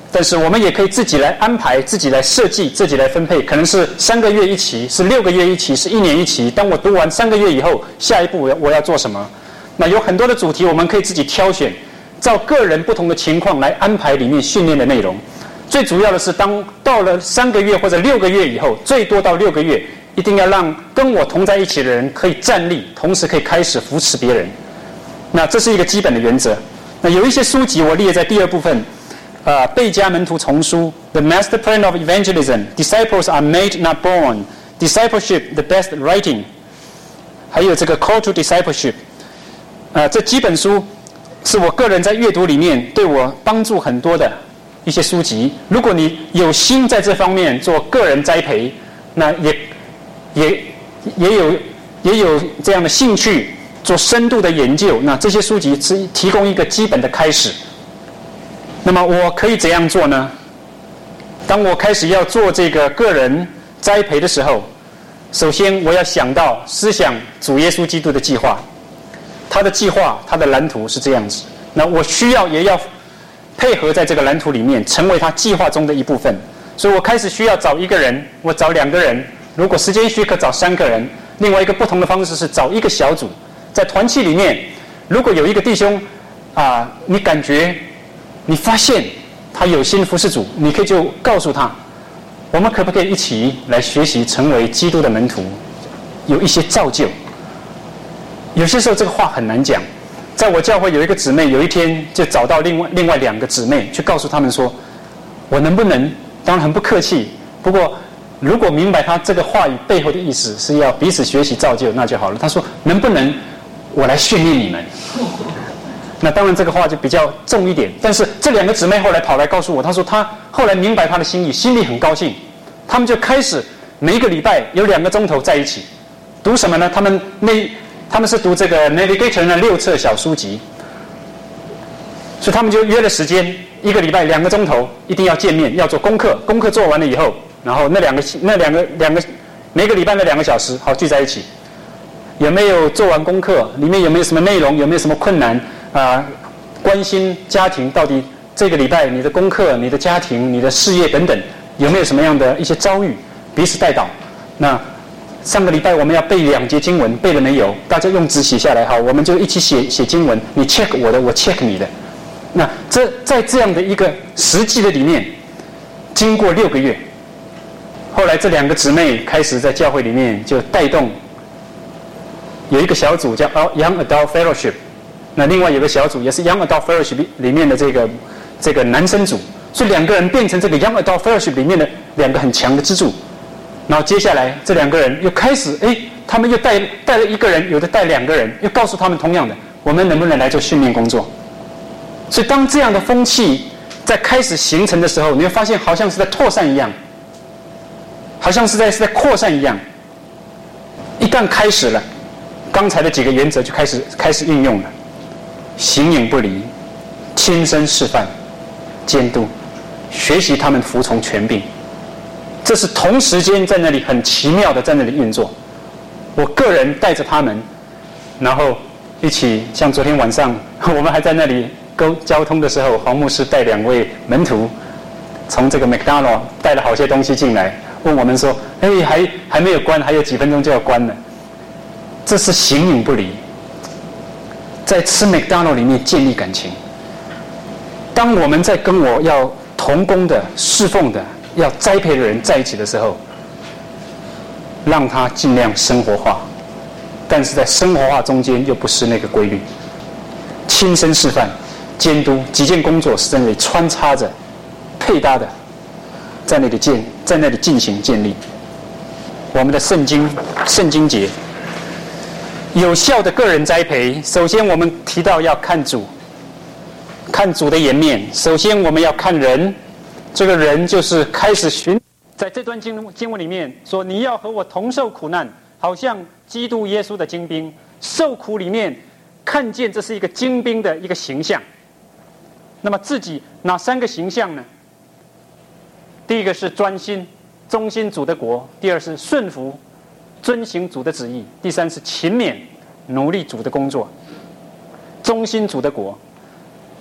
但是我们也可以自己来安排，自己来设计，自己来分配，可能是三个月一期，是六个月一期，是一年一期。当我读完三个月以后，下一步我要我要做什么？那有很多的主题，我们可以自己挑选，照个人不同的情况来安排里面训练的内容。最主要的是，当到了三个月或者六个月以后，最多到六个月，一定要让跟我同在一起的人可以站立，同时可以开始扶持别人。那这是一个基本的原则。那有一些书籍我列在第二部分。呃，贝加门徒丛书 The Master Plan of Evangelism Disciples are made not born Discipleship the best writing 还有这个 Call to Discipleship 呃，这几本书是我个人在阅读里面对我帮助很多的一些书籍。如果你有心在这方面做个人栽培，那也也也有也有这样的兴趣做深度的研究，那这些书籍是提供一个基本的开始。那么我可以怎样做呢？当我开始要做这个个人栽培的时候，首先我要想到思想主耶稣基督的计划，他的计划，他的蓝图是这样子。那我需要也要配合在这个蓝图里面，成为他计划中的一部分。所以我开始需要找一个人，我找两个人，如果时间许可找三个人。另外一个不同的方式是找一个小组，在团契里面，如果有一个弟兄啊、呃，你感觉你发现他有心服侍主，你可以就告诉他，我们可不可以一起来学习成为基督的门徒，有一些造就。有些时候这个话很难讲。在我教会有一个姊妹，有一天就找到另外另外两个姊妹，去告诉他们说，我能不能，当然很不客气，不过如果明白他这个话语背后的意思是要彼此学习造就，那就好了。他说能不能我来训练你们？那当然这个话就比较重一点，但是这两个姊妹后来跑来告诉我，她说她后来明白她的心意，心里很高兴。他们就开始每一个礼拜有两个钟头在一起，读什么呢？他们那他们是读这个 Navigator 的六册小书籍，所以他们就约了时间，一个礼拜两个钟头，一定要见面，要做功课。功课做完了以后，然后那两个那两个两个每个礼拜那两个小时，好聚在一起。有没有做完功课？里面有没有什么内容？有没有什么困难？啊、呃，关心家庭，到底这个礼拜你的功课、你的家庭、你的事业等等，有没有什么样的一些遭遇？彼此带导。那上个礼拜我们要背两节经文，背了没有？大家用纸写下来，好，我们就一起写写经文。你 check 我的，我 check 你的。那这在这样的一个实际的里面，经过六个月，后来这两个姊妹开始在教会里面就带动，有一个小组叫 Young Adult Fellowship。那另外有个小组也是 Young Adult Fellowship 里面的这个这个男生组，所以两个人变成这个 Young Adult Fellowship 里面的两个很强的支柱。然后接下来这两个人又开始，哎，他们又带带了一个人，有的带两个人，又告诉他们同样的，我们能不能来做训练工作？所以当这样的风气在开始形成的时候，你会发现好像是在扩散一样，好像是在是在扩散一样。一旦开始了，刚才的几个原则就开始开始运用了。形影不离，亲身示范，监督，学习他们服从权柄，这是同时间在那里很奇妙的在那里运作。我个人带着他们，然后一起，像昨天晚上我们还在那里沟交通的时候，黄牧师带两位门徒从这个 McDonald 带了好些东西进来，问我们说：“哎，还还没有关，还有几分钟就要关了。”这是形影不离。在吃 McDonald 里面建立感情。当我们在跟我要同工的、侍奉的、要栽培的人在一起的时候，让他尽量生活化，但是在生活化中间又不是那个规律。亲身示范、监督几件工作是在那里穿插着、配搭的，在那里建，在那里进行建立。我们的圣经圣经节。有效的个人栽培，首先我们提到要看主，看主的颜面。首先我们要看人，这个人就是开始寻。在这段经经文里面说，你要和我同受苦难，好像基督耶稣的精兵。受苦里面看见这是一个精兵的一个形象。那么自己哪三个形象呢？第一个是专心忠心主的国，第二是顺服遵行主的旨意，第三是勤勉努力主的工作。忠心主的国，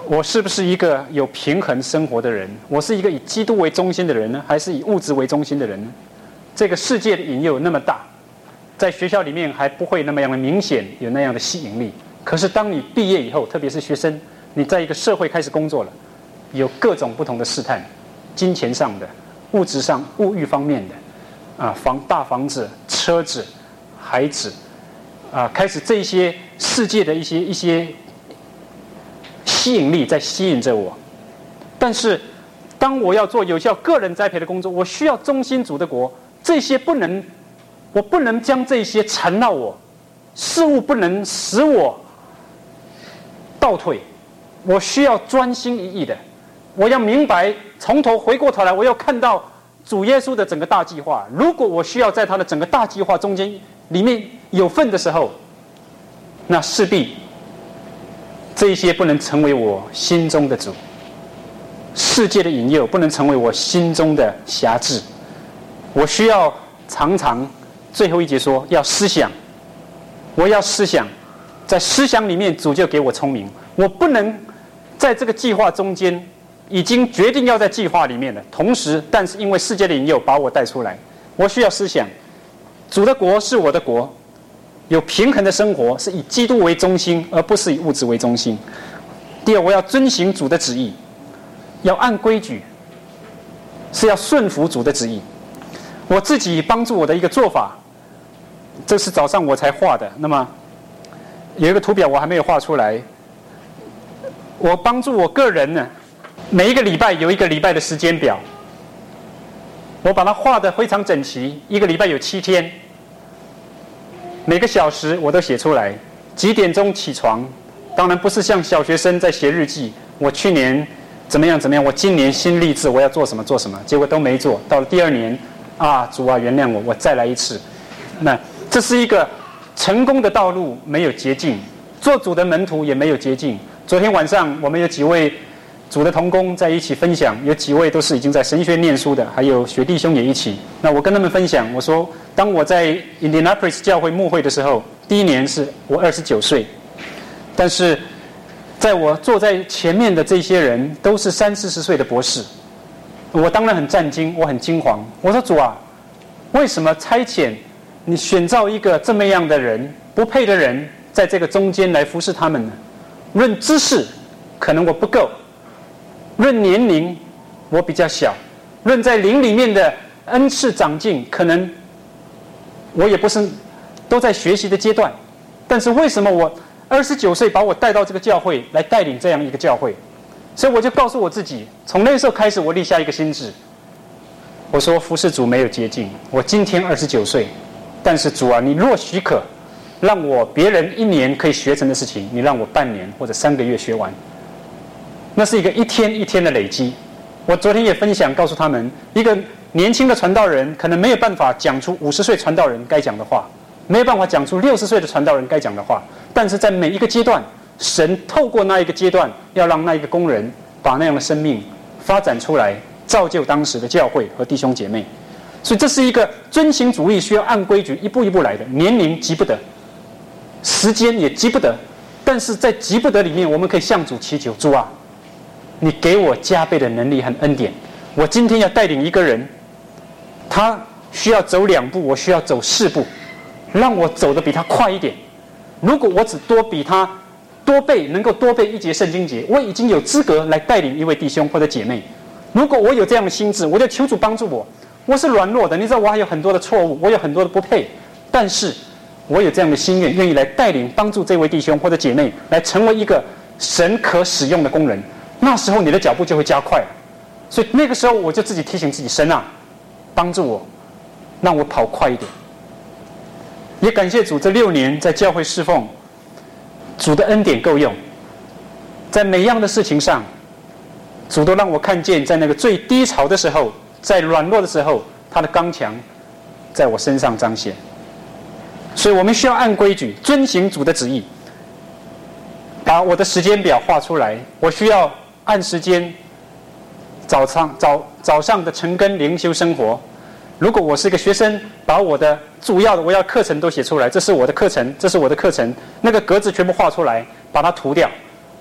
我是不是一个有平衡生活的人？我是一个以基督为中心的人呢，还是以物质为中心的人呢？这个世界的引诱那么大，在学校里面还不会那么样的明显，有那样的吸引力。可是当你毕业以后，特别是学生，你在一个社会开始工作了，有各种不同的试探，金钱上的、物质上、物欲方面的，啊，房大房子、车子、孩子，啊，开始这些世界的一些一些吸引力在吸引着我。但是当我要做有效个人栽培的工作，我需要忠心主的国，这些不能，我不能将这些缠绕我，事物不能使我倒退，我需要专心一意的，我要明白，从头回过头来，我要看到主耶稣的整个大计划。如果我需要在他的整个大计划中间里面有份的时候，那势必这一些不能成为我心中的主，世界的引诱不能成为我心中的辖制。我需要常常，最后一节说要思想，我要思想，在思想里面主就给我聪明。我不能在这个计划中间已经决定要在计划里面了，同时但是因为世界的引诱把我带出来，我需要思想主的国是我的国，有平衡的生活是以基督为中心，而不是以物质为中心。第二，我要遵行主的旨意，要按规矩，是要顺服主的旨意。我自己帮助我的一个做法，这是早上我才画的，那么有一个图表我还没有画出来。我帮助我个人呢，每一个礼拜有一个礼拜的时间表，我把它画得非常整齐，一个礼拜有七天，每个小时我都写出来，几点钟起床，当然不是像小学生在写日记，我去年怎么样怎么样，我今年新立志我要做什么做什么，结果都没做，到了第二年啊，主啊原谅我，我再来一次。那这是一个成功的道路，没有捷径，做主的门徒也没有捷径。昨天晚上我们有几位主的同工在一起分享，有几位都是已经在神学念书的，还有学弟兄也一起。那我跟他们分享，我说当我在 Indianapolis 教会牧会的时候，第一年是我二十九岁，但是在我坐在前面的这些人都是三四十岁的博士，我当然很战惊，我很惊惶。我说主啊，为什么差遣你选召一个这么样的人，不配的人，在这个中间来服侍他们呢？论知识可能我不够，论年龄我比较小，论在灵里面的恩赐长进，可能我也不是都在学习的阶段。但是为什么我二十九岁把我带到这个教会来带领这样一个教会？所以我就告诉我自己，从那时候开始我立下一个心志，我说服侍主没有捷径，我今天二十九岁，但是主啊，你若许可让我别人一年可以学成的事情，你让我半年或者三个月学完，那是一个一天一天的累积。我昨天也分享告诉他们，一个年轻的传道人可能没有办法讲出五十岁传道人该讲的话，没有办法讲出六十岁的传道人该讲的话，但是在每一个阶段，神透过那一个阶段，要让那一个工人把那样的生命发展出来，造就当时的教会和弟兄姐妹。所以这是一个遵行主义需要按规矩一步一步来的，年龄急不得，时间也急不得，但是在急不得里面，我们可以向主祈求，主啊，你给我加倍的能力和恩典。我今天要带领一个人，他需要走两步，我需要走四步，让我走得比他快一点。如果我只多比他多背，能够多背一节圣经节，我已经有资格来带领一位弟兄或者姐妹。如果我有这样的心智，我就求主帮助我。我是软弱的，你知道我还有很多的错误，我有很多的不配，但是我有这样的心愿，愿意来带领帮助这位弟兄或者姐妹来成为一个神可使用的工人。那时候你的脚步就会加快了。所以那个时候我就自己提醒自己，神啊，帮助我，让我跑快一点。也感谢主，这六年在教会侍奉，主的恩典够用，在每样的事情上，主都让我看见，在那个最低潮的时候，在软弱的时候，他的刚强在我身上彰显。所以我们需要按规矩遵行主的旨意，把我的时间表画出来。我需要按时间早上早早上的晨更灵修生活。如果我是一个学生，把我的主要的我要课程都写出来，这是我的课程，这是我的课程，那个格子全部画出来，把它涂掉。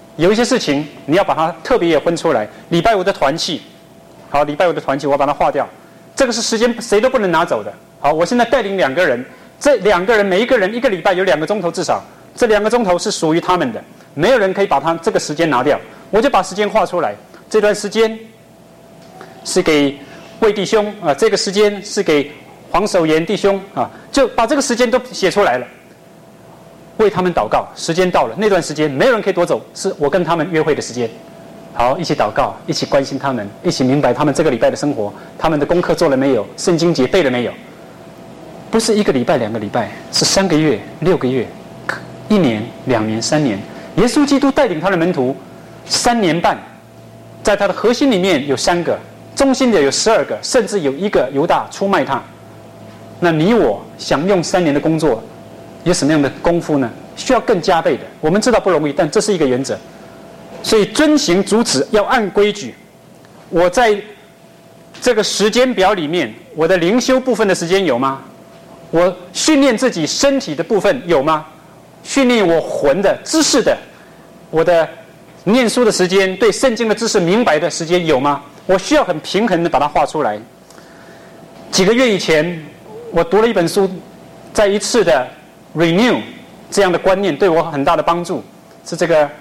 有一些事情你要把它特别也分出来。礼拜五的团契，好，礼拜五的团契我要把它划掉，这个是时间谁都不能拿走的。好，我现在带领两个人，这两个人每一个人一个礼拜有两个钟头至少，这两个钟头是属于他们的，没有人可以把他这个时间拿掉。我就把时间划出来，这段时间是给魏弟兄啊，这个时间是给黄守炎弟兄啊，就把这个时间都写出来了，为他们祷告。时间到了，那段时间没有人可以夺走，是我跟他们约会的时间。好，一起祷告，一起关心他们，一起明白他们这个礼拜的生活，他们的功课做了没有，圣经节背了没有。不是一个礼拜两个礼拜，是三个月六个月，一年两年三年。耶稣基督带领他的门徒三年半，在他的核心里面有三个，中心的有十二个，甚至有一个犹大出卖他。那你我想用三年的工作有什么样的功夫呢？需要更加倍的。我们知道不容易，但这是一个原则。所以遵行主旨，要按规矩。我在这个时间表里面，我的灵修部分的时间有吗？我训练自己身体的部分有吗？训练我魂的知识的，我的念书的时间，对圣经的知识明白的时间有吗？我需要很平衡的把它画出来。几个月以前，我读了一本书，在一次的 renew 这样的观念对我很大的帮助，是这个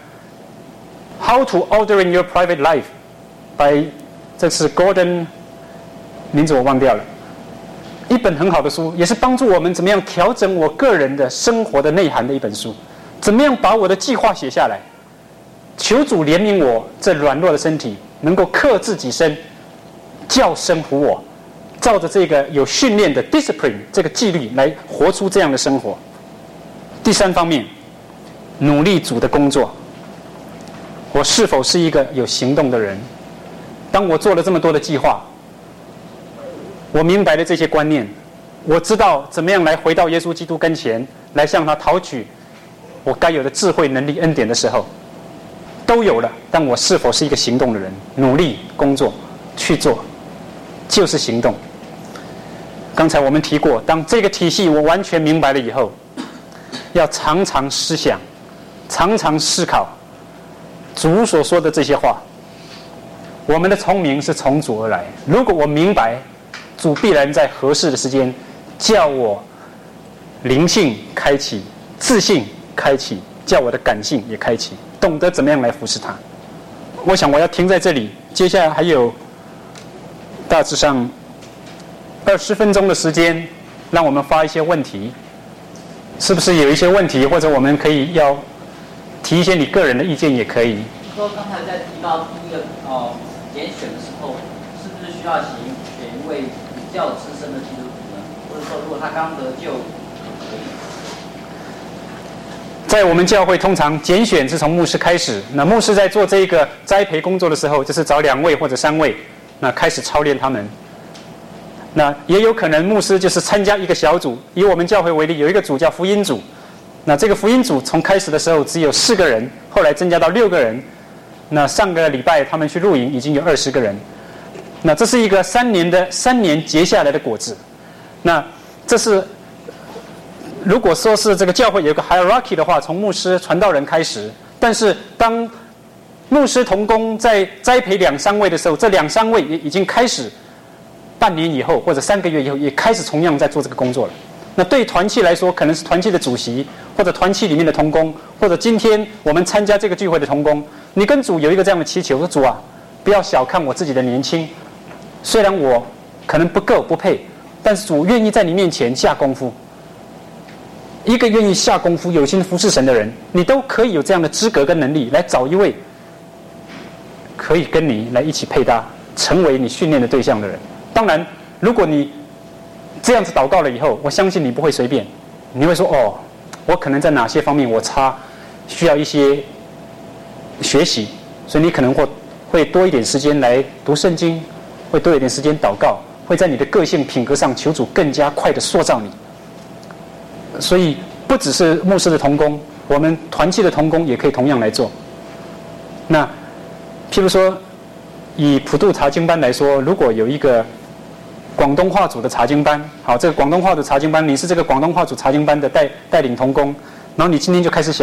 How to Ordering Your Private Life by 这是 Gordon 名字我忘掉了，一本很好的书，也是帮助我们怎么样调整我个人的生活的内涵的一本书。怎么样把我的计划写下来，求主怜悯我这软弱的身体，能够克制己身，叫生服我，照着这个有训练的 discipline 这个纪律来活出这样的生活。第三方面，努力主的工作，我是否是一个有行动的人？当我做了这么多的计划，我明白了这些观念，我知道怎么样来回到耶稣基督跟前，来向他讨取我该有的智慧、能力、恩典的时候，都有了。但我是否是一个行动的人？努力工作去做，就是行动。刚才我们提过，当这个体系我完全明白了以后，要常常思想，常常思考主所说的这些话。我们的聪明是从主而来，如果我明白，主必然在合适的时间叫我灵性开启，自信开启，叫我的感性也开启，懂得怎么样来服侍他。我想我要停在这里，接下来还有大致上二十分钟的时间，让我们发一些问题。是不是有一些问题，或者我们可以要提一些你个人的意见也可以。 说刚才在提到第一个哦拣选的时候，是不是需要选选一位比较资深的基督徒呢？或者说，如果他刚得救，可以？ 在我们教会，通常拣选是从牧师开始。那牧师在做这个栽培工作的时候，就是找两位或者三位，那开始操练他们。那也有可能牧师就是参加一个小组，以我们教会为例，有一个组叫福音组。那这个福音组从开始的时候只有四个人，后来增加到六个人。那上个礼拜他们去露营，已经有二十个人。那这是一个三年的三年结下来的果子。那这是如果说是这个教会有一个 hierarchy 的话，从牧师、传道人开始。但是当牧师同工在栽培两三位的时候，这两三位也已经开始半年以后或者三个月以后，也开始同样在做这个工作了。那对团契来说，可能是团契的主席，或者团契里面的同工，或者今天我们参加这个聚会的同工，你跟主有一个这样的祈求，说主啊，不要小看我自己的年轻，虽然我可能不够不配，但是主愿意在你面前下功夫。一个愿意下功夫、有心服侍神的人，你都可以有这样的资格跟能力来找一位可以跟你来一起配搭，成为你训练的对象的人。当然，如果你这样子祷告了以后，我相信你不会随便，你会说哦，我可能在哪些方面我差，需要一些学习，所以你可能会会多一点时间来读圣经，会多一点时间祷告，会在你的个性品格上求主更加快的塑造你。所以不只是牧师的同工，我们团契的同工也可以同样来做。那譬如说以普渡查经班来说，如果有一个广东话组的查经班，好，这个广东话组查经班，你是这个广东话组查经班的带带领同工，然后你今天就开始想，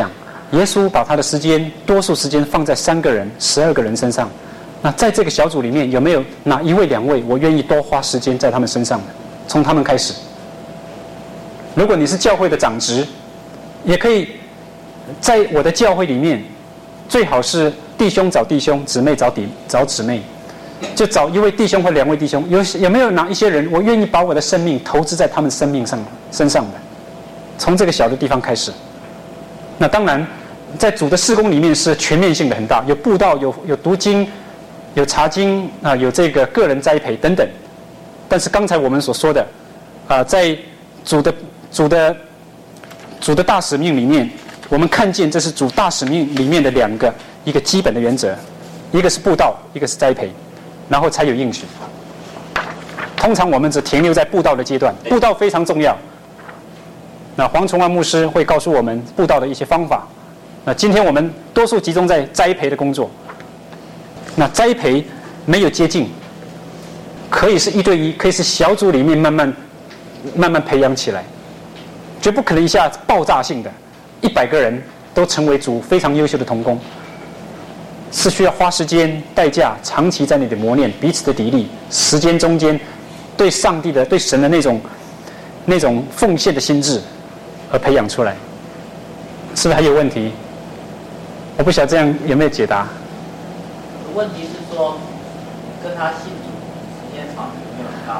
耶稣把他的时间多数时间放在三个人、十二个人身上。那在这个小组里面，有没有哪一位、两位，我愿意多花时间在他们身上的？从他们开始。如果你是教会的长职，也可以在我的教会里面，最好是弟兄找弟兄，姊妹找弟找姊妹，就找一位弟兄或两位弟兄。有有没有哪一些人，我愿意把我的生命投资在他们生命上身上的？从这个小的地方开始。那当然，在主的事工里面是全面性的很大，有布道，有有读经，有查经啊、呃，有这个个人栽培等等。但是刚才我们所说的，啊、呃，在主的主的主的大使命里面，我们看见这是主大使命里面的两个一个基本的原则，一个是布道，一个是栽培，然后才有应许。通常我们只停留在布道的阶段，布道非常重要。那黄崇安牧师会告诉我们布道的一些方法。那今天我们多数集中在栽培的工作。那栽培没有接近，可以是一对一，可以是小组里面慢慢慢慢培养起来，绝不可能一下爆炸性的，一百个人都成为主非常优秀的同工，是需要花时间、代价、长期在那里磨练彼此的砥砺，时间中间对上帝的、对神的那种那种奉献的心智而培养出来。是不是还有问题？我不晓得这样有没有解答。 问题是说，跟他信主时间长有没有很大？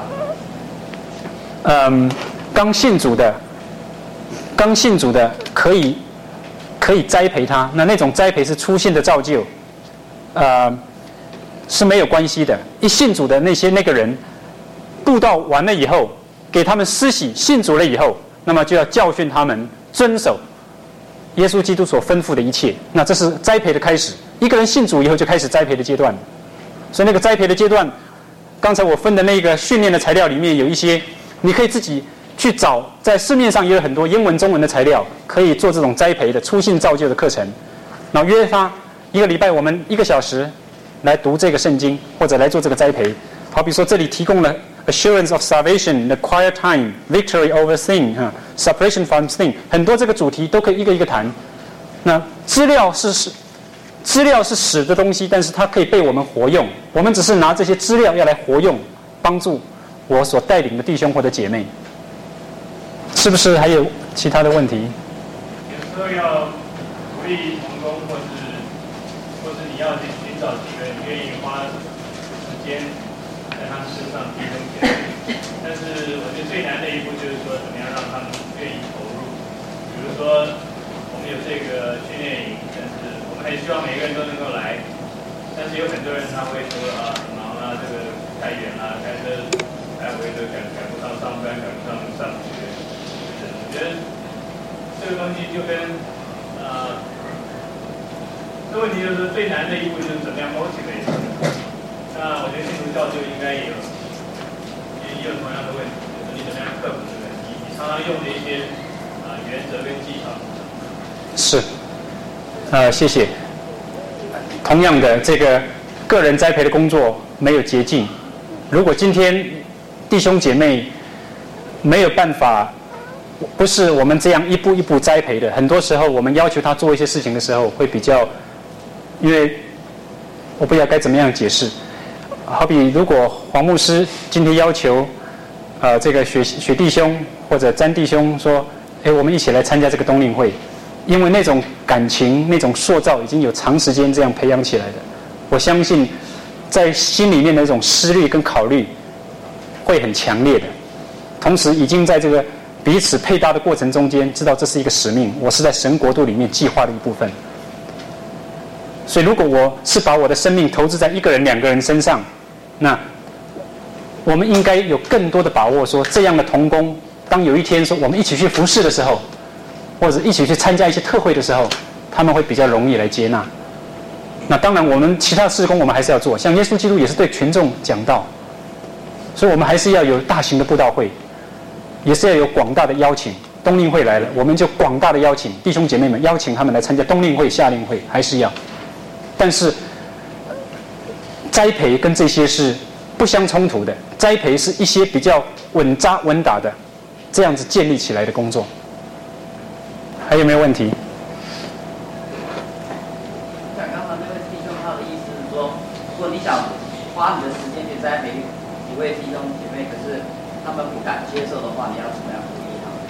嗯，刚信主的，刚信主的可以可以栽培他，那那种栽培是粗信的造就，呃，是没有关系的。一信主的那些那个人，布道完了以后，给他们施洗，信主了以后，那么就要教训他们遵守耶稣基督所吩咐的一切。那这是栽培的开始。一个人信主以后就开始栽培的阶段，所以那个栽培的阶段，刚才我分的那个训练的材料里面有一些，你可以自己去找，在市面上也有很多英文、中文的材料，可以做这种栽培的初信造就的课程。然后约他一个礼拜，我们一个小时来读这个圣经，或者来做这个栽培。好比说这里提供了 assurance of salvation, the quiet time, victory over sin, 哈 separation from sin， 很多这个主题都可以一个一个谈。那资料是是。资料是死的东西，但是它可以被我们活用。我们只是拿这些资料要来活用，帮助我所带领的弟兄或者姐妹。是不是还有其他的问题？ 有时候要鼓励同工，或是或是你要去寻找几个人愿意花时间在他们身上提供姐妹。但是我觉得最难的一步就是说，怎么样让他们愿意投入。比如说，我们有这个训练营，但是很希望每个人都能够来，但是有很多人他会说啊，很忙啊，这个太远了，开车来回都赶赶不上上班，赶不上上学。我觉得这个东西就跟呃，这问题就是最难的一步就是怎么样 motivate。那我觉得信徒教就应该也有也也有同样的问题，就是你怎么样克服这个？你你常常用的一些啊、呃、原则跟技巧。 是。呃，谢谢。同样的，这个个人栽培的工作没有捷径。如果今天弟兄姐妹没有办法，不是我们这样一步一步栽培的，很多时候我们要求他做一些事情的时候，会比较，因为我不知道该怎么样解释。好比如果黄牧师今天要求，呃，这个雪雪弟兄或者詹弟兄说，哎，我们一起来参加这个冬令会。因为那种感情、那种塑造已经有长时间这样培养起来的，我相信，在心里面的那种思虑跟考虑会很强烈的。同时，已经在这个彼此配搭的过程中间，知道这是一个使命，我是在神国度里面计划的一部分。所以，如果我是把我的生命投资在一个人、两个人身上，那我们应该有更多的把握，说这样的同工，当有一天说我们一起去服侍的时候，或者一起去参加一些特会的时候，他们会比较容易来接纳。那当然，我们其他事工我们还是要做，像耶稣基督也是对群众讲道，所以我们还是要有大型的布道会，也是要有广大的邀请。冬令会来了，我们就广大的邀请弟兄姐妹们，邀请他们来参加冬令会、夏令会，还是要。但是栽培跟这些是不相冲突的，栽培是一些比较稳扎稳打的这样子建立起来的工作。还有没有问题？ 如果你想花你的时间去栽培一位弟兄姐妹，可是他们不敢接受的话，你要怎么样鼓励他们？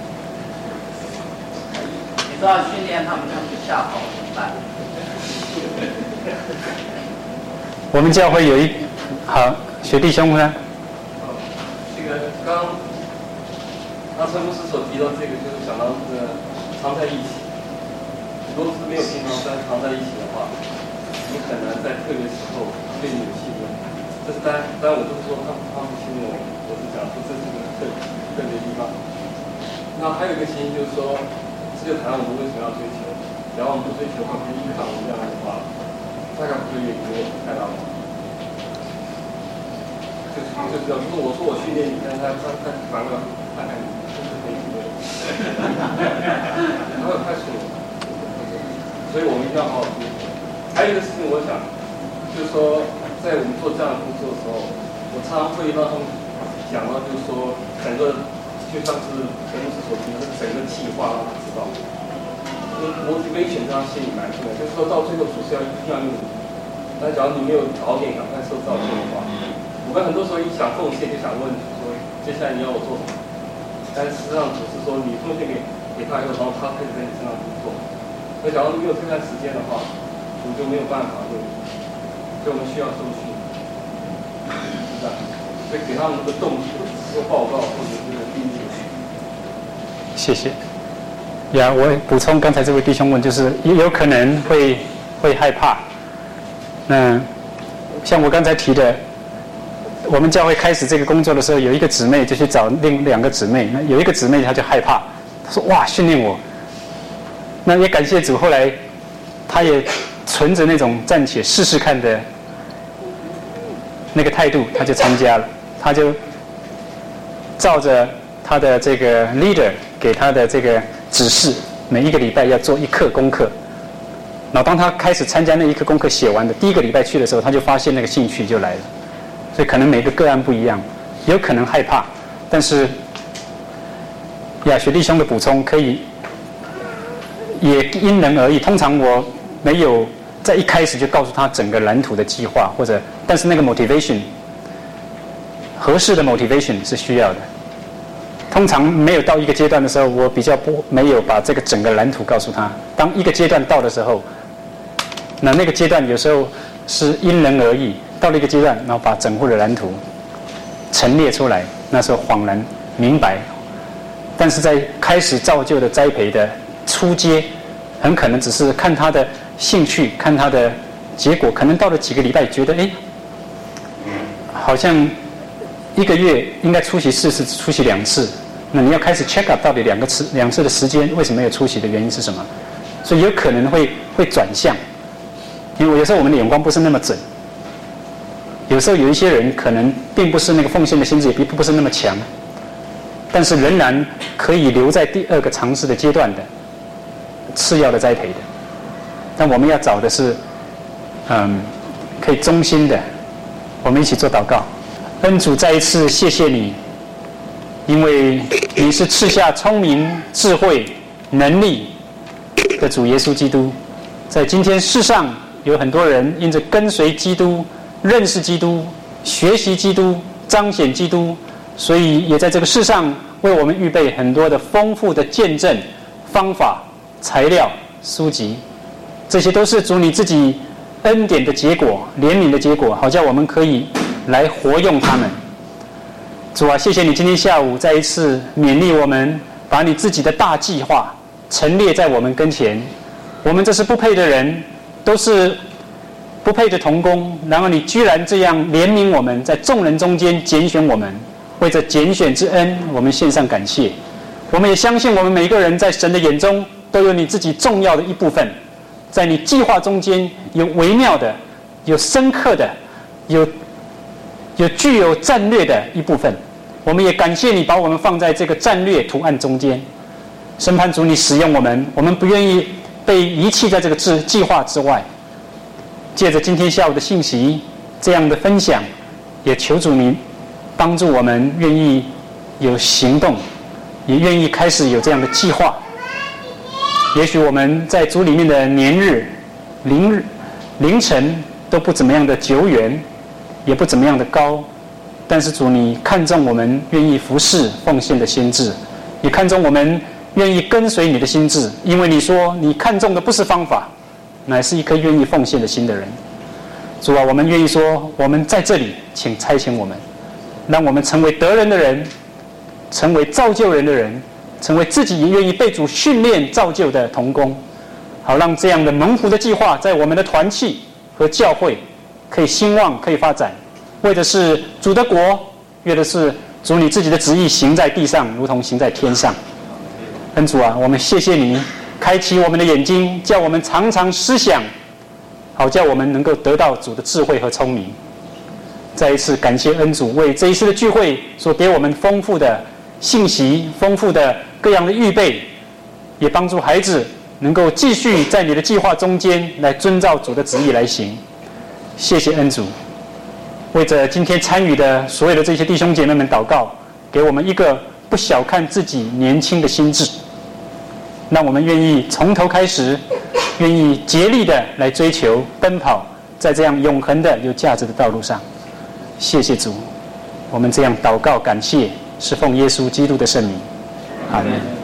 你都要训练他们，他们就吓跑怎么办？ 我们教会有一好学弟兄呢。 这个刚刚陈牧师所提到这个，就是讲到这个常在一起。如果是没有平常在常在一起的话，你很难在特别时候对你有信任。这是当然，当然我不是说他们他们不信任我，我是讲说这是个特特别地方。那还有一个情形就是说，这个台湾我们为什么要追求？只要我们不追求，或者依靠我们这样的话，大概不会也没有太大问题。就是就是要，如果我说我训练你，但是他他他反而看看你，就是没训练，他会太粗鲁。所以我们一定要好好追求。还有一个事情，我想就是说，在我们做这样的工作的时候，我常常会让他们讲到，就是说整个就像是陈牧师所提的，整个计划让他知道。motivation 这样心里蛮重要，就是说到最后主是要一定要用你。那假如你没有早点赶快受造就的话，我们很多时候一想奉献就想问主说，接下来你要我做什么？但是实际上主是说，你奉献给给他以后，然后他开始在你身上工作。所以假如没有这段时间的话，主就没有办法用你。所以我们需要受训，是这样。所以给他们这个动力，不只是说报告或者是定义。 谢谢。呀，我补充刚才这位弟兄问，就是也有可能会会害怕。那像我刚才提的，我们教会开始这个工作的时候，有一个姊妹就去找另两个姊妹，那有一个姊妹她就害怕，她说：“哇，训练我。”那也感谢主，后来她也存着那种暂且试试看的那个态度，她就参加了，她就照着她的这个 leader 给她的这个指示，每一个礼拜要做一课功课。然后当他开始参加那一课功课写完的第一个礼拜去的时候，他就发现那个兴趣就来了。所以可能每个个案不一样，有可能害怕，但是呀，学弟兄的补充可以也因人而异。通常我没有在一开始就告诉他整个蓝图的计划，或者但是那个 motivation 合适的 motivation 是需要的。通常没有到一个阶段的时候，我比较不没有把这个整个蓝图告诉他。当一个阶段到的时候，那那个阶段有时候是因人而异。到了一个阶段，然后把整户的蓝图陈列出来，那时候恍然明白。但是在开始造就的栽培的初阶，很可能只是看他的兴趣，看他的结果，可能到了几个礼拜，觉得哎，好像一个月应该出席四次，出席两次。那你要开始 check up 到底两个次两次的时间为什么没有出席的原因是什么？所以有可能会会转向，因为有时候我们的眼光不是那么准。有时候有一些人可能并不是那个奉献的心智也并不是那么强，但是仍然可以留在第二个尝试的阶段的次要的栽培的。但我们要找的是，嗯，可以忠心的。我们一起做祷告。恩主，再一次谢谢你，因为你是赐下聪明、智慧、能力的主耶稣基督。在今天世上有很多人因着跟随基督、认识基督、学习基督、彰显基督，所以也在这个世上为我们预备很多的丰富的见证、方法、材料、书籍，这些都是主你自己恩典的结果、怜悯的结果，好叫我们可以来活用它们。主啊，谢谢你今天下午再一次勉励我们，把你自己的大计划陈列在我们跟前。我们这是不配的人，都是不配的同工，然而你居然这样怜悯我们，在众人中间拣选我们，为这拣选之恩，我们献上感谢。我们也相信我们每一个人在神的眼中都有你自己重要的一部分，在你计划中间有微妙的、有深刻的、有有具有战略的一部分。我们也感谢你把我们放在这个战略图案中间。审判主，你使用我们，我们不愿意被遗弃在这个计计划之外。借着今天下午的信息这样的分享，也求主你帮助我们愿意有行动，也愿意开始有这样的计划。也许我们在主里面的年日、凌日、凌晨都不怎么样的久远，也不怎么样的高，但是主，你看重我们愿意服侍奉献的心志，你看重我们愿意跟随你的心志，因为你说你看重的不是方法，乃是一颗愿意奉献的心的人。主啊，我们愿意说，我们在这里，请差遣我们，让我们成为得人的人，成为造就人的人，成为自己也愿意被主训练造就的同工，好让这样的蒙福的计划在我们的团契和教会可以兴旺，可以发展，为的是主的国，为的是主你自己的旨意行在地上，如同行在天上。恩主啊，我们谢谢你开启我们的眼睛，叫我们常常思想，好叫我们能够得到主的智慧和聪明。再一次感谢恩主为这一次的聚会所给我们丰富的信息，丰富的各样的预备，也帮助孩子能够继续在你的计划中间来遵照主的旨意来行。谢谢恩主，为着今天参与的所有的这些弟兄姐妹们祷告，给我们一个不小看自己年轻的心志，让我们愿意从头开始，愿意竭力的来追求奔跑在这样永恒的有价值的道路上。谢谢主，我们这样祷告感谢，是奉耶稣基督的圣名，阿们。